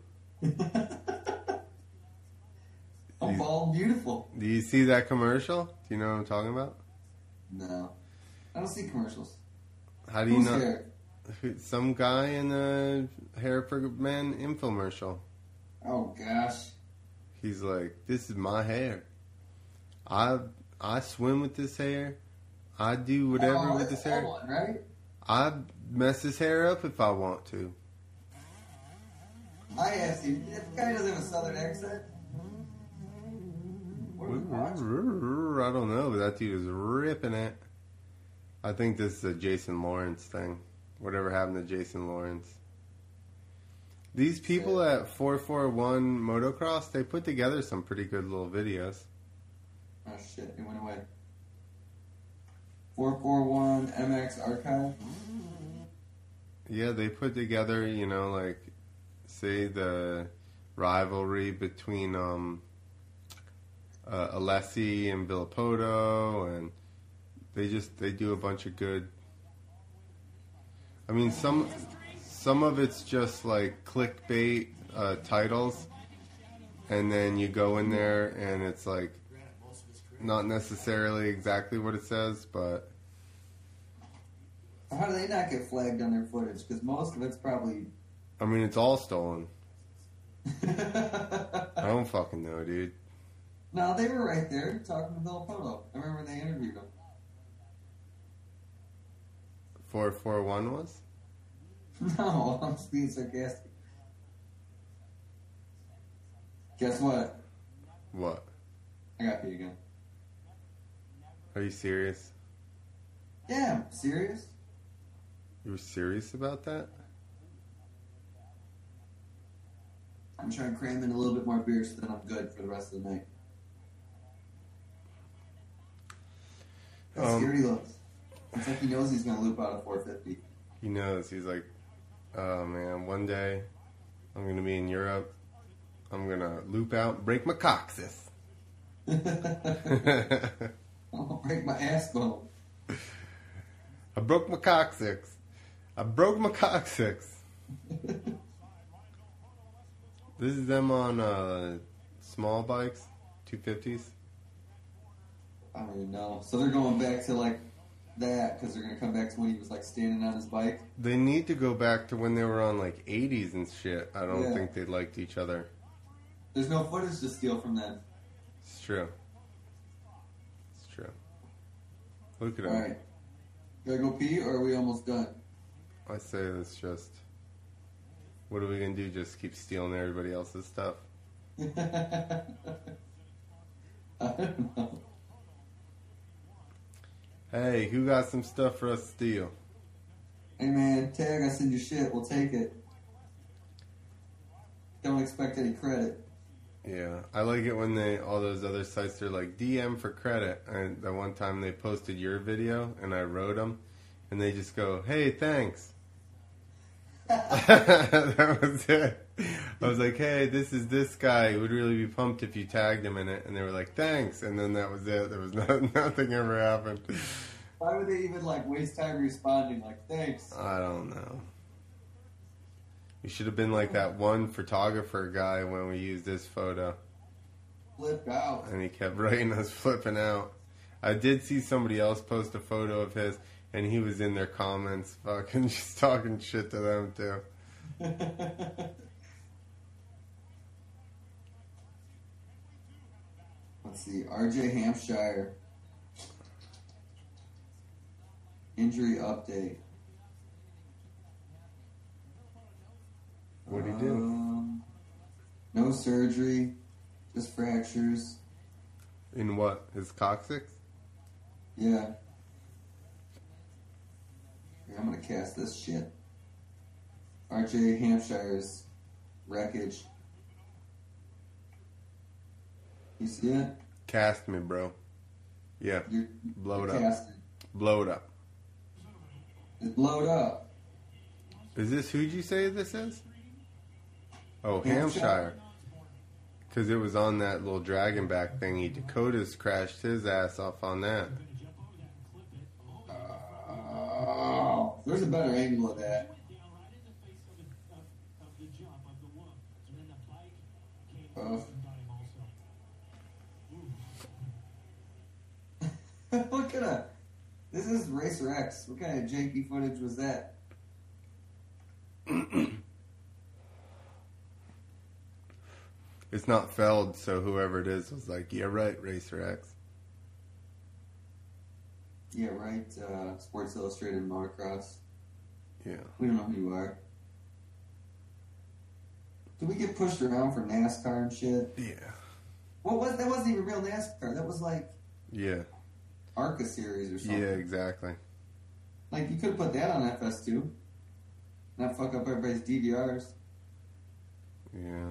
I'm You- bald and beautiful. Do you see that commercial? Do you know what I'm talking about? No. I don't see commercials. How do you Who's know? hair? Who- Some guy in a Hair for Men infomercial. Oh, gosh. He's like, this is my hair. I I swim with this hair. I do whatever oh, with that's this hair. the one, right? I mess his hair up if I want to. I asked you, that guy doesn't have a southern accent? What are we watching? I don't know, but that dude is ripping it. I think this is a Jason Lawrence thing. Whatever happened to Jason Lawrence. These people at four forty-one Motocross, they put together some pretty good little videos. Oh, shit. It went away. four forty-one M X Archive. Yeah, they put together, you know, like, say the rivalry between um, uh, Alessi and Villapoto, and they just, they do a bunch of good. I mean, some some of it's just like clickbait uh, titles, and then you go in there and it's like not necessarily exactly what it says, but How do they not get flagged on their footage? Because most of it's probably. I mean, it's all stolen. I don't fucking know, dude. No, they were right there talking to Bill Poto. I remember they interviewed him. four forty-one was? No, I'm just being sarcastic. Guess what? What? I got you again. Are you serious? Yeah, I'm serious. You were serious about that? I'm trying to cram in a little bit more beer so that I'm good for the rest of the night. How Um, scared he looks. It's like he knows he's going to loop out of four fifty. He knows. He's like, oh man, one day I'm going to be in Europe. I'm going to loop out and break my coccyx. I'll break my ass bone. I broke my coccyx. I broke my coccyx. This is them on uh, small bikes, two fifties. I don't even know. So they're going back to like that because they're going to come back to when he was like standing on his bike. They need to go back to when they were on like eighties and shit. I don't Yeah. think they liked each other. There's no footage to steal from them. It's true. It's true. Look at All him. right. Gotta go pee, or are we almost done? I say it's just, what are we going to do? Just keep stealing everybody else's stuff? I don't know. Hey, who got some stuff for us to steal? Hey man, tag us in your shit. We'll take it. Don't expect any credit. Yeah, I like it when they, all those other sites, they're like, D M for credit. And the one time they posted your video, and I wrote them, and they just go, hey, thanks. That was it. I was like, hey, this is this guy. He would really be pumped if you tagged him in it. And they were like, thanks. And then that was it. There was no, nothing ever happened. Why would they even like waste time responding? Like, thanks. I don't know. We should have been like that one photographer guy when we used this photo. Flipped out. And he kept writing us flipping out. I did see somebody else post a photo of his, and he was in their comments fucking just talking shit to them too. Let's see. R J Hampshire. Injury update. What'd he do? Um, no surgery. Just fractures. In what? His coccyx? Yeah. Here, I'm gonna cast this shit. R J Hampshire's wreckage. You see it? Cast me, bro. Yeah. You're, Blow it you're up. casted. Blow it up. It's blowed up. Is this, who'd you say this is? Oh, Hampshire. Hampshire. Because it was on that little dragon back thingy. Dakota's crashed his ass off on that. Oh, there's a better angle of that. Oh. What kind of... This is Racer X. What kind of janky footage was that? It's not Feld, so whoever it is was like, yeah, right, Racer X. Yeah, right. Uh, Sports Illustrated Motocross. Yeah. We don't know who you are. Did we get pushed around for NASCAR and shit? Yeah. What was that? Wasn't even real NASCAR. That was like Yeah. ARCA series or something. Yeah, exactly. Like you could have put that on F S two. Not fuck up everybody's D V Rs. Yeah.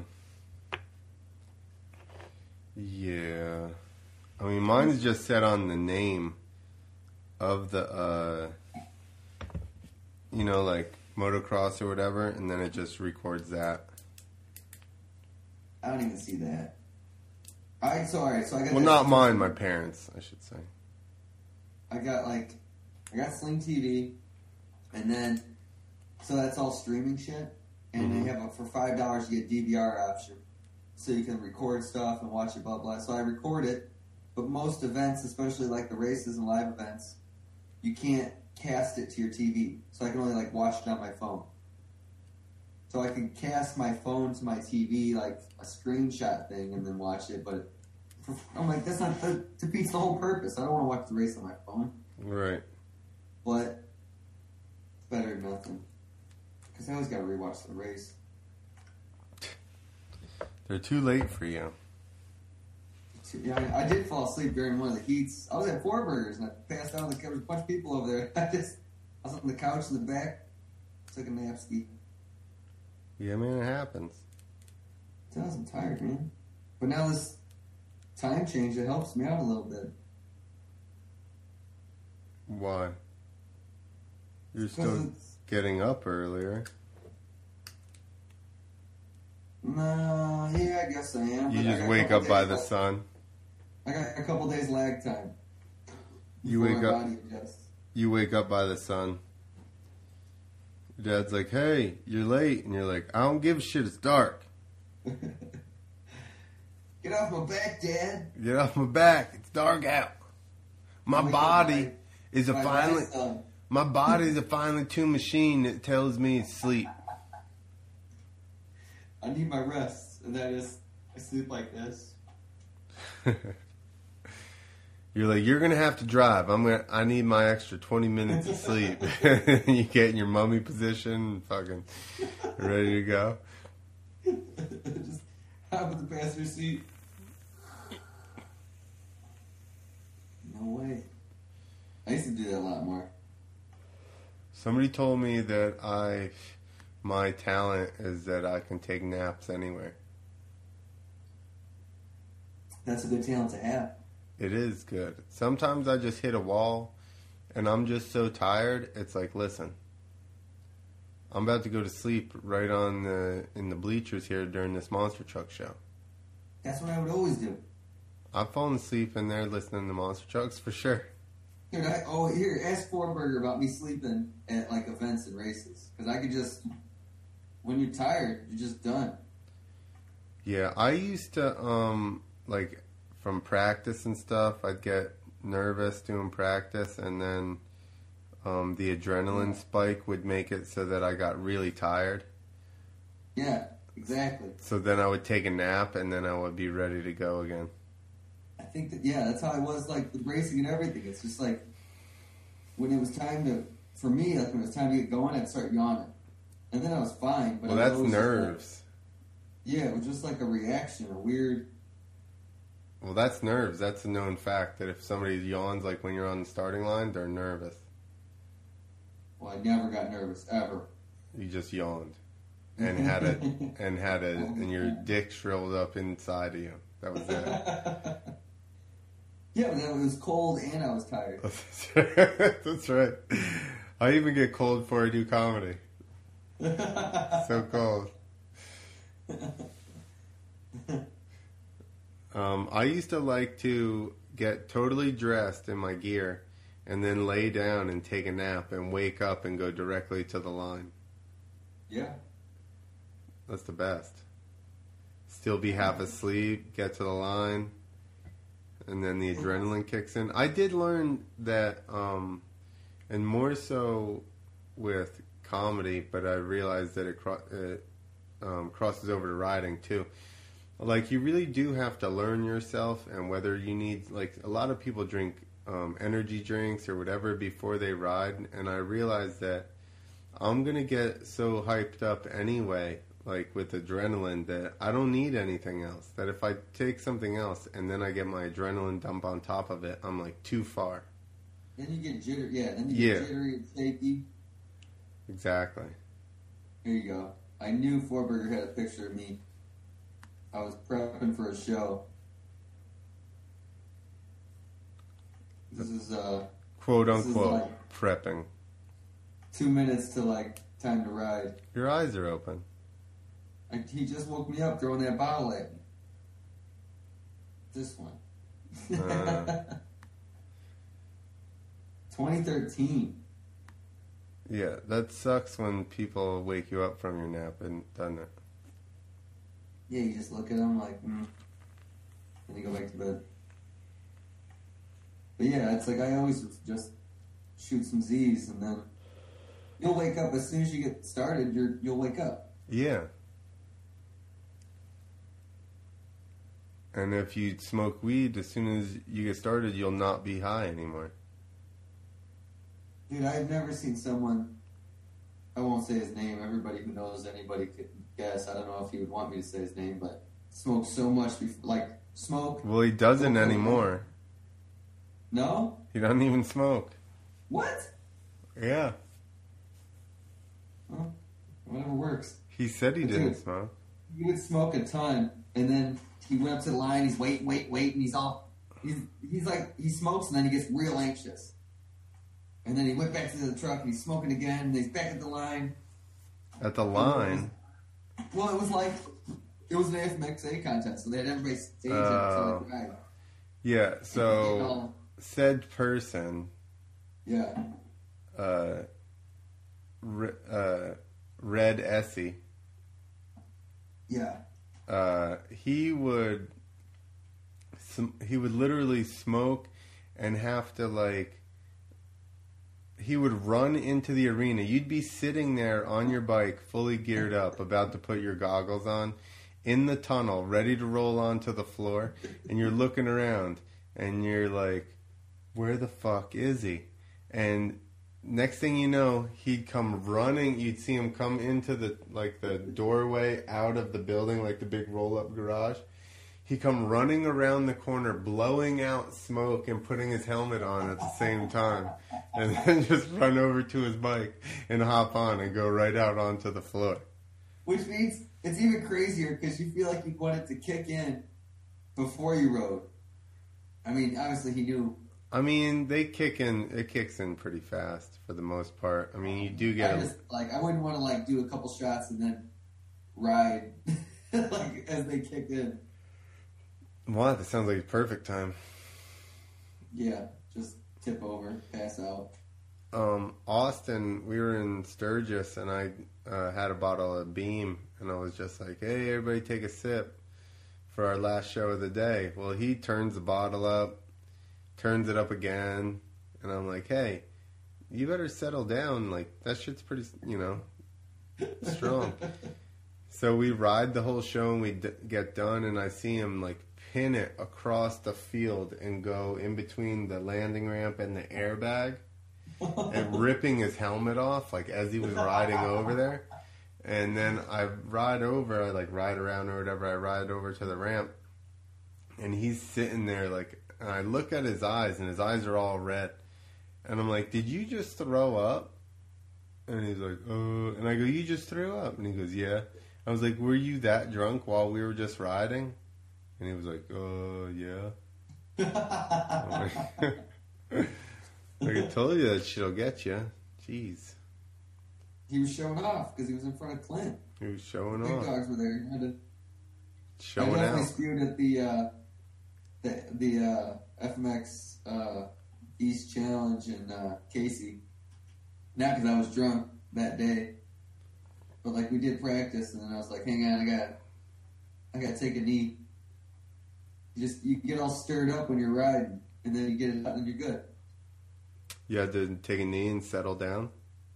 Yeah. I mean, mine's just set on the name of the, uh, you know, like motocross or whatever, and then it just records that. I don't even see that. I so alright, so I got Well, that- not mine, my parents, I should say. I got like I got Sling T V, and then so that's all streaming shit, and Mhm. they have a, for five dollars you get D V R option, so you can record stuff and watch it, blah blah. So I record it, but most events, especially like the races and live events, you can't cast it to your T V, so I can only like watch it on my phone. So I can cast my phone to my T V like a screenshot thing and then watch it, but I'm like, that's not, that defeats the whole purpose. I don't want to watch the race on my phone. Right. But it's better than nothing. Because I always got to rewatch the race. They're too late for you. Yeah, I, I did fall asleep during one of the heats. I was at Four Burgers and I passed out. There was a bunch of people over there. I just, I was on the couch in the back, took a nap ski. Yeah, man, it happens. I was tired, man. But now this time change, it helps me out a little bit. Why? You're 'Cause still it's- getting up earlier. No, yeah, I guess I am. You but I just got a wake couple up by days the lag- sun. I got a couple days lag time. You before wake my up- body adjusts. You wake up by the sun. Your dad's like, hey, you're late. And you're like, I don't give a shit. It's dark. Get off my back, Dad. Get off my back. It's dark out. My Wake up body my- is a my finely... last son. My body is a finely tuned machine that tells me it's sleep. I need my rest, and that is I sleep like this. You're like, you're gonna have to drive. I'm gonna. I need my extra twenty minutes of sleep. You get in your mummy position, fucking ready to go. Just hop in the passenger seat. No way. I used to do that a lot more. Somebody told me that I, my talent is that I can take naps anywhere. That's a good talent to have. It is good. Sometimes I just hit a wall, and I'm just so tired. It's like, listen, I'm about to go to sleep right on the in the bleachers here during this monster truck show. That's what I would always do. I've fallen asleep in there listening to monster trucks for sure. Dude, I, oh, here, ask Forberger about me sleeping at, like, events and races. Because I could just, when you're tired, you're just done. Yeah, I used to, um, like, from practice and stuff, I'd get nervous doing practice, and then um, the adrenaline spike would make it so that I got really tired. Yeah, exactly. So then I would take a nap, and then I would be ready to go again. I think that, yeah, that's how I was, like, with racing and everything. It's just like, when it was time to, for me, like, when it was time to get going, I'd start yawning. And then I was fine. But Well, I was that's always just like- nerves. yeah, it was just like a reaction, a weird, Well, that's nerves. That's a known fact that if somebody yawns, like when you're on the starting line, they're nervous. well, I never got nervous, ever. You just yawned and had it, and had it, and your dick shriveled up inside of you. That was it. Yeah, but then it was cold and I was tired. That's right. I even get cold before I do comedy. So cold. Um, I used to like to get totally dressed in my gear and then lay down and take a nap and wake up and go directly to the line. Yeah. That's the best. Still be half asleep, get to the line, and then the adrenaline kicks in. I did learn that, um, and more so with comedy, but I realized that it, cro- it um, crosses over to riding too. Like, you really do have to learn yourself, and whether you need, like, a lot of people drink um, energy drinks or whatever before they ride, and I realized that I'm going to get so hyped up anyway, like with adrenaline, that I don't need anything else. That if I take something else and then I get my adrenaline dump on top of it, I'm like too far. Then you get jittery. Yeah, then you Yeah. get jittery and shaky. Exactly. Here you go. I knew Forberger had a picture of me. I was prepping for a show. This is uh Quote This is unquote like- prepping. two minutes to like time to ride. Your eyes are open. I, he just woke me up throwing that bottle at me. This one. Uh. twenty thirteen. Yeah, that sucks when people wake you up from your nap, and doesn't it? Yeah, you just look at him like, mm. and you go back to bed. But yeah, it's like I always just shoot some Z's, and then you'll wake up as soon as you get started. You're you'll wake up. Yeah. And if you smoke weed, as soon as you get started, you'll not be high anymore. Dude, I've never seen someone. I won't say his name. Everybody who knows anybody could guess. I don't know if he would want me to say his name, but smoke so much, before, like smoke. Well, he doesn't anymore. No, He doesn't even smoke. what? Yeah. Well, whatever works. He said he But didn't dude, smoke. He would smoke a ton, and then he went up to the line. He's wait, wait, wait, and he's all. He's he's like he smokes, and then he gets real anxious. And then he went back to the truck and he's smoking again. And he's back at the line. At the line? Well, it was like, it was an A F M X A contest, so they had everybody stage Oh. it to like ride. Yeah, You so know, said person, yeah. uh, Re- uh, Red Essie, Yeah. uh, he would, sm- he would literally smoke and have to like, he would run into the arena. You'd be sitting there on your bike, fully geared up, about to put your goggles on, in the tunnel, ready to roll onto the floor, and you're looking around, and you're like, where the fuck is he? And next thing you know, he'd come running. You'd see him come into the like the doorway out of the building, like the big roll-up garage. He'd come running around the corner, blowing out smoke and putting his helmet on at the same time, and then just run over to his bike and hop on and go right out onto the floor. Which means it's even crazier because you feel like you want it to kick in before you rode. I mean, obviously he knew. I mean, they kick in. It kicks in pretty fast for the most part. I mean, you do get. I just, like, I wouldn't want to like do a couple shots and then ride like as they kicked in. Wow, that sounds like a perfect time. Yeah, just tip over, pass out. Um, Austin, we were in Sturgis, and I uh, had a bottle of Beam, and I was just like, "Hey, everybody, take a sip for our last show of the day." Well, he turns the bottle up, turns it up again, and I'm like, "Hey, you better settle down. Like that shit's pretty, you know, strong." So we ride the whole show, and we d- get done, and I see him like pin it across the field and go in between the landing ramp and the airbag. And ripping his helmet off, like as he was riding over there. And then I ride over, I like ride around or whatever, I ride over to the ramp. And he's sitting there like, and I look at his eyes, and his eyes are all red. And I'm like, did you just throw up? And he's like, oh. And I go, you just threw up? And he goes, yeah. I was like, were you that drunk while we were just riding? And he was like, oh, yeah. I'm like, like I told you that shit'll get you. Jeez. He was showing off because he was in front of Clint. He was showing Big off. dogs were there. He had to, Showing I definitely out. spewed at the uh, the the uh, F M X uh, East Challenge in uh, Casey. Not because I was drunk that day, but like we did practice, and then I was like, "Hang on, I got, I got to take a knee." You just you get all stirred up when you're riding, and then you get it out, and you're good. You had to take a knee and settle down?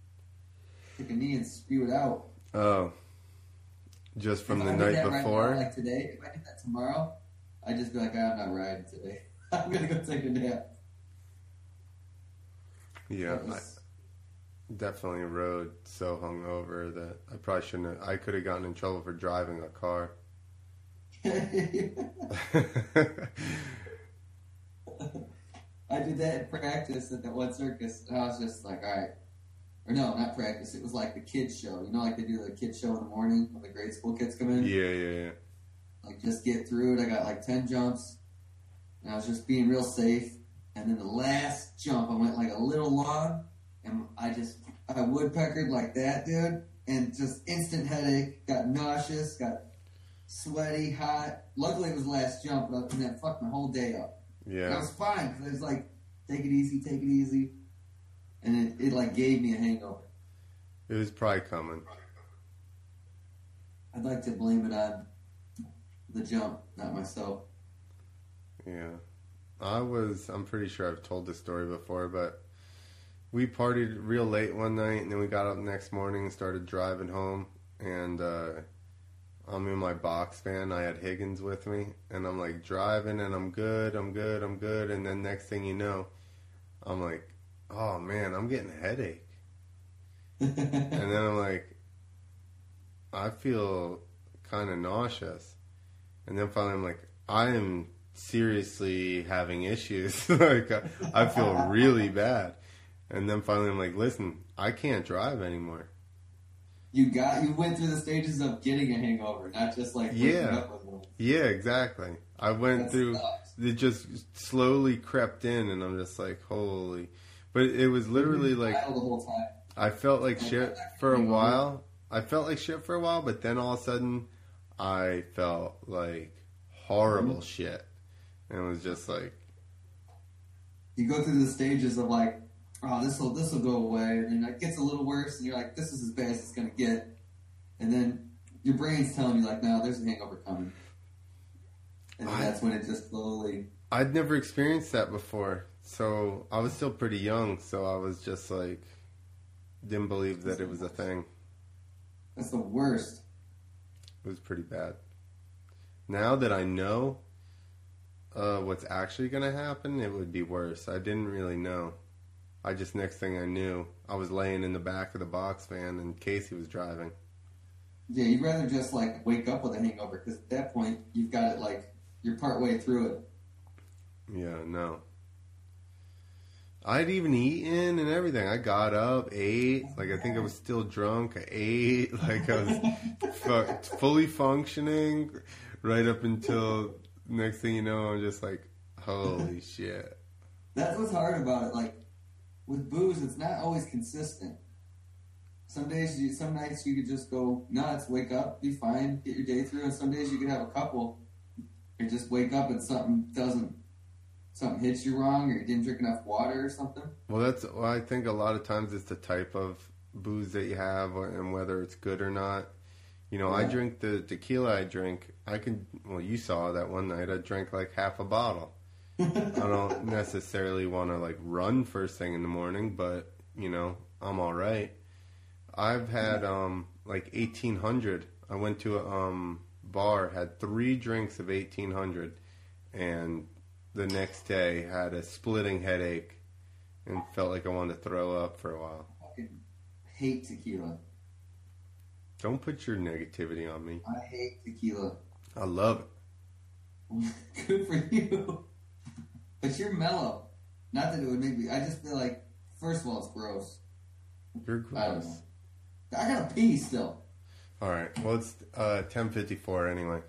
Take a knee and spew it out. Oh. Just from If the I did night that right before? now, like today, if I did that tomorrow, I'd just be like, I'm not riding today. I'm gonna go take a nap. Yeah, That I was- definitely rode so hungover that I probably shouldn't have. I could have gotten in trouble for driving a car. I did that in practice at that one circus, and I was just like, all right. Or no, not practice. It was like the kids show. You know, like they do the kids show in the morning when the grade school kids come in. Yeah, yeah, yeah. Like just get through it. I got like ten jumps, and I was just being real safe. And then the last jump, I went like a little long, and I just I woodpeckered like that, dude, and just instant headache. Got nauseous, got sweaty, hot. Luckily, it was the last jump, but and that fucked my whole day up. And I Yeah. was fine because I was like, take it easy, take it easy, and it, it like gave me a hangover. It was probably coming. I'd like to blame it on the jump, not myself. Yeah. I was, I'm pretty sure I've told this story before, but we partied real late one night, and then we got up the next morning and started driving home, and uh, I'm in my box van. I had Higgins with me, and I'm like driving, and I'm good, I'm good, I'm good, and then next thing you know, I'm like, oh man, I'm getting a headache. And then I'm like, I feel kind of nauseous. And then finally I'm like, I am seriously having issues. Like, I, I feel really bad. And then finally I'm like, listen, I can't drive anymore. You got you went through the stages of getting a hangover, not just like waking Yeah. up with one. Yeah, exactly. I went That through, sucks. it just slowly crept in, and I'm just like, holy. But it was literally like Smile the whole time. I felt like shit for a while. I felt like shit for a while, but then all of a sudden, I felt like horrible mm-hmm. shit, and it was just like you go through the stages of like, oh, this will this will go away, and then it gets a little worse, and you're like, this is as bad as it's gonna get, and then your brain's telling you like, no, there's a hangover coming, and I, that's when it just slowly. I'd never experienced that before, so I was still pretty young, so I was just like, didn't believe that it was a thing. That's the worst. It was pretty bad. Now that I know uh, what's actually going to happen, it would be worse. I didn't really know. I just, next thing I knew, I was laying in the back of the box van and Casey was driving. Yeah, you'd rather just, like, wake up with a hangover because at that point, you've got it, like, you're part way through it. Yeah, no. I'd even eaten and everything. I got up, ate, like I think I was still drunk. I ate, like I was fu- fully functioning right up until next thing you know, I'm just like, holy shit. That's what's hard about it. Like, with booze, it's not always consistent. Some days, you, some nights you could just go nuts, wake up, be fine, get your day through, and some days you could have a couple and just wake up and something doesn't Something hits you wrong, or you didn't drink enough water or something? Well, that's. Well, I think a lot of times it's the type of booze that you have, and whether it's good or not. You know, yeah. I drink the tequila I drink. I can. Well, you saw that one night. I drank like half a bottle. I don't necessarily want to like run first thing in the morning, but you know, I'm all right. I've had um like eighteen hundred. I went to a um bar, had three drinks of eighteen hundred, and the next day had a splitting headache and felt like I wanted to throw up for a while. I fucking hate tequila. Don't put your negativity on me. I hate tequila. I love it. Good for you. But you're mellow. Not that it would make me... I just feel like, first of all, it's gross. You're gross. I don't know. I gotta pee still. All right. Well, it's uh, ten fifty-four anyway.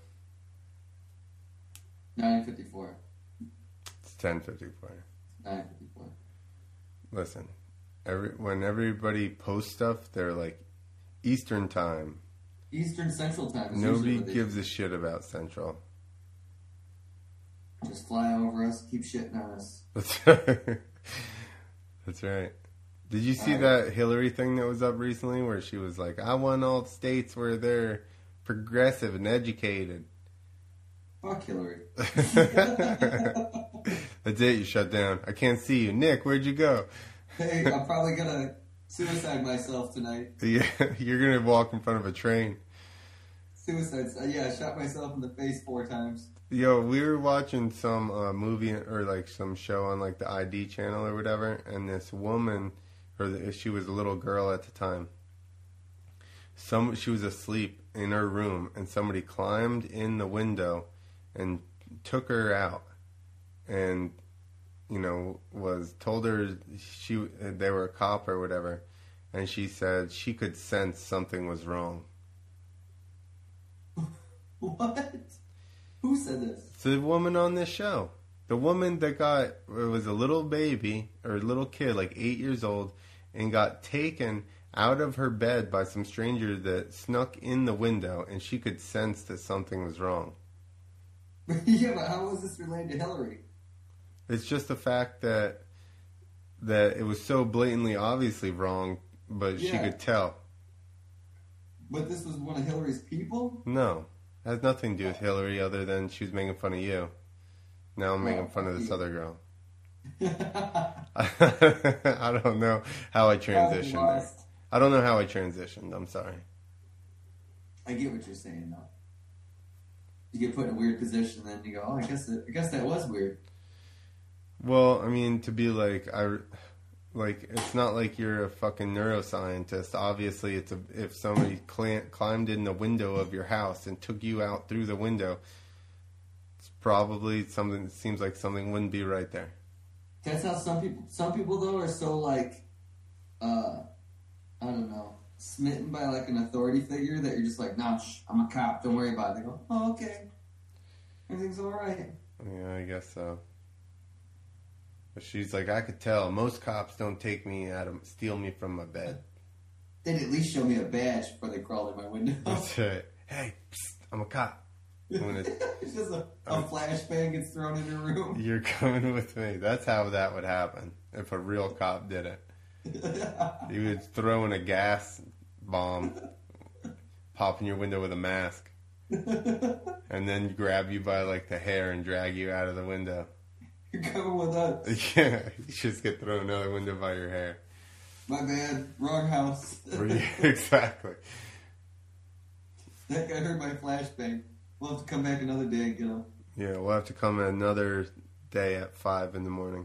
nine fifty-four. ten fifty-four. nine fifty-four. Listen, every when everybody posts stuff, they're like Eastern time. Eastern Central time. Is Nobody gives a shit about Central. Just fly over us, keep shitting on us. That's right. That's right. Did you see right. that Hillary thing that was up recently where she was like, I want all the states where they're progressive and educated. Fuck Hillary. That's it, you shut down. I can't see you. Nick, where'd you go? Hey, I'm probably gonna suicide myself tonight. Yeah, you're gonna walk in front of a train. Suicide, uh, yeah, I shot myself in the face four times. Yo, we were watching some uh, movie or like some show on like the I D channel or whatever, and this woman, or the, she was a little girl at the time. Some she was asleep in her room, and somebody climbed in the window and took her out, and you know was told her she they were a cop or whatever, and she said she could sense something was wrong. What? Who said this? It's the woman on this show. The woman that got, it was a little baby, or a little kid, like eight years old, and got taken out of her bed by some stranger that snuck in the window, and she could sense that something was wrong. Yeah, but how was this related to Hillary? It's just the fact that that it was so blatantly obviously wrong, but yeah. She could tell. But this was one of Hillary's people? No. It has nothing to do with Hillary other than she was making fun of you. Now I'm making fun of this other girl. I don't know how I transitioned there. I don't know how I transitioned. I'm sorry. I get what you're saying, though. You get put in a weird position, then you go, "Oh, I guess it, I guess that was weird." Well, I mean, to be like, I, like, it's not like you're a fucking neuroscientist. Obviously, it's a, if somebody cl- climbed in the window of your house and took you out through the window, it's probably something. It seems like something wouldn't be right there. That's how some people. Some people though are so like, uh, I don't know, smitten by like an authority figure that you're just like, "Nah, shh, I'm a cop. Don't worry about it." They go, "Oh, okay, everything's all right." Yeah, I guess so. But she's like, I could tell. Most cops don't take me out of, steal me from my bed. They'd at least show me a badge before they crawled in my window. That's right. Hey, psst, I'm a cop. I'm gonna, It's just a, a flashbang gets thrown in the room. you're coming with me. That's how that would happen if a real cop did it. He would throw in a gas bomb, pop in your window with a mask, and then grab you by like the hair and drag you out of the window. You're coming with us. Yeah, you just get thrown out the window by your hair. My bad. Wrong house. Exactly. That guy heard my flashbang. We'll have to come back another day and get him. Yeah, we'll have to come another day at five in the morning.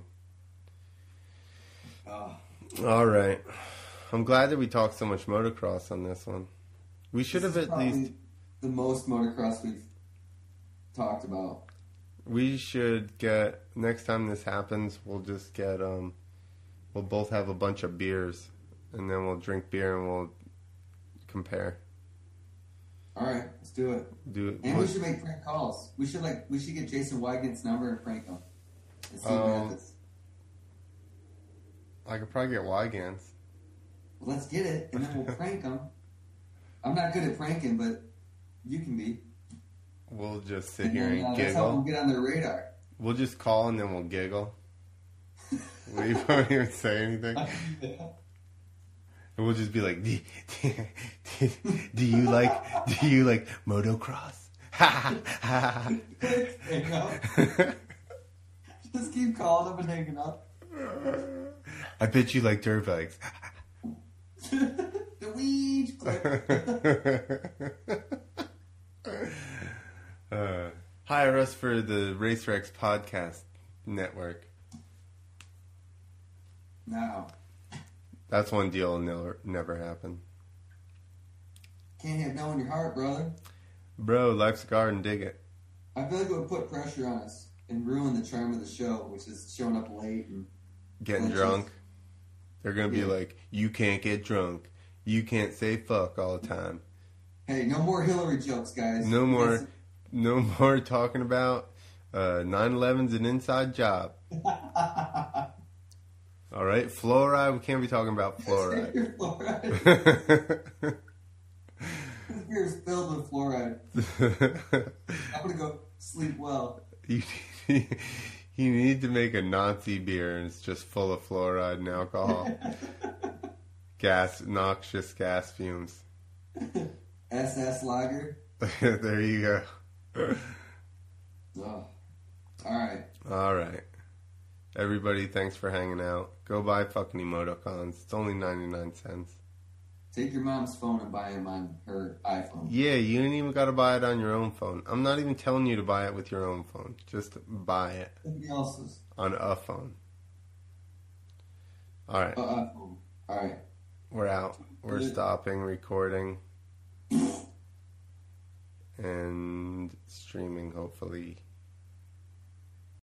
Oh. All right. I'm glad that we talked so much motocross on this one. We should This have is at probably least. the most motocross we've talked about. We should get next time this happens. We'll just get um. We'll both have a bunch of beers, and then we'll drink beer and we'll compare. All right, let's do it. Do it. And we should make prank calls. We should like we should get Jason Wygant's number and prank him. And see what Um, happens. I could probably get Wygans. Well, let's get it, and then we'll prank him. I'm not good at pranking, but you can be. We'll just sit And here then, and uh, that's how we'll giggle. get on their radar. We'll just call and then we'll giggle. We won't even say anything. And we'll just be like, do, do, do you like, do you like motocross? Ha ha Hang up. ha. Just keep calling them and hanging up. I bet you like dirt bikes. The weed clip. uh, hire us for the RaceRex podcast network. No. That's one deal will never, never happen. Can't have no in your heart, brother. Bro, life's a garden, dig it. I feel like it would put pressure on us and ruin the charm of the show, which is showing up late and Getting glitches. drunk. They're going to be Yeah. like, you can't get drunk. You can't say fuck all the time. Hey, no more Hillary jokes, guys. No more, That's- no more talking about uh, nine eleven's an inside job. All right, fluoride. We can't be talking about fluoride. Your fluoride. This beer is filled with fluoride. I'm gonna go sleep well. you, you need to make a Nazi beer, and it's just full of fluoride and alcohol, gas, noxious gas fumes. S S Lager. There you go. Oh. All right. All right. Everybody, thanks for hanging out. Go buy fucking Emotocons. It's only ninety-nine cents. Take your mom's phone and buy him on her iPhone. Yeah, you ain't even got to buy it on your own phone. I'm not even telling you to buy it with your own phone. Just buy it Somebody else's on a phone. All right. uh, iPhone. All right. We're out. We're Good. stopping recording and streaming, hopefully.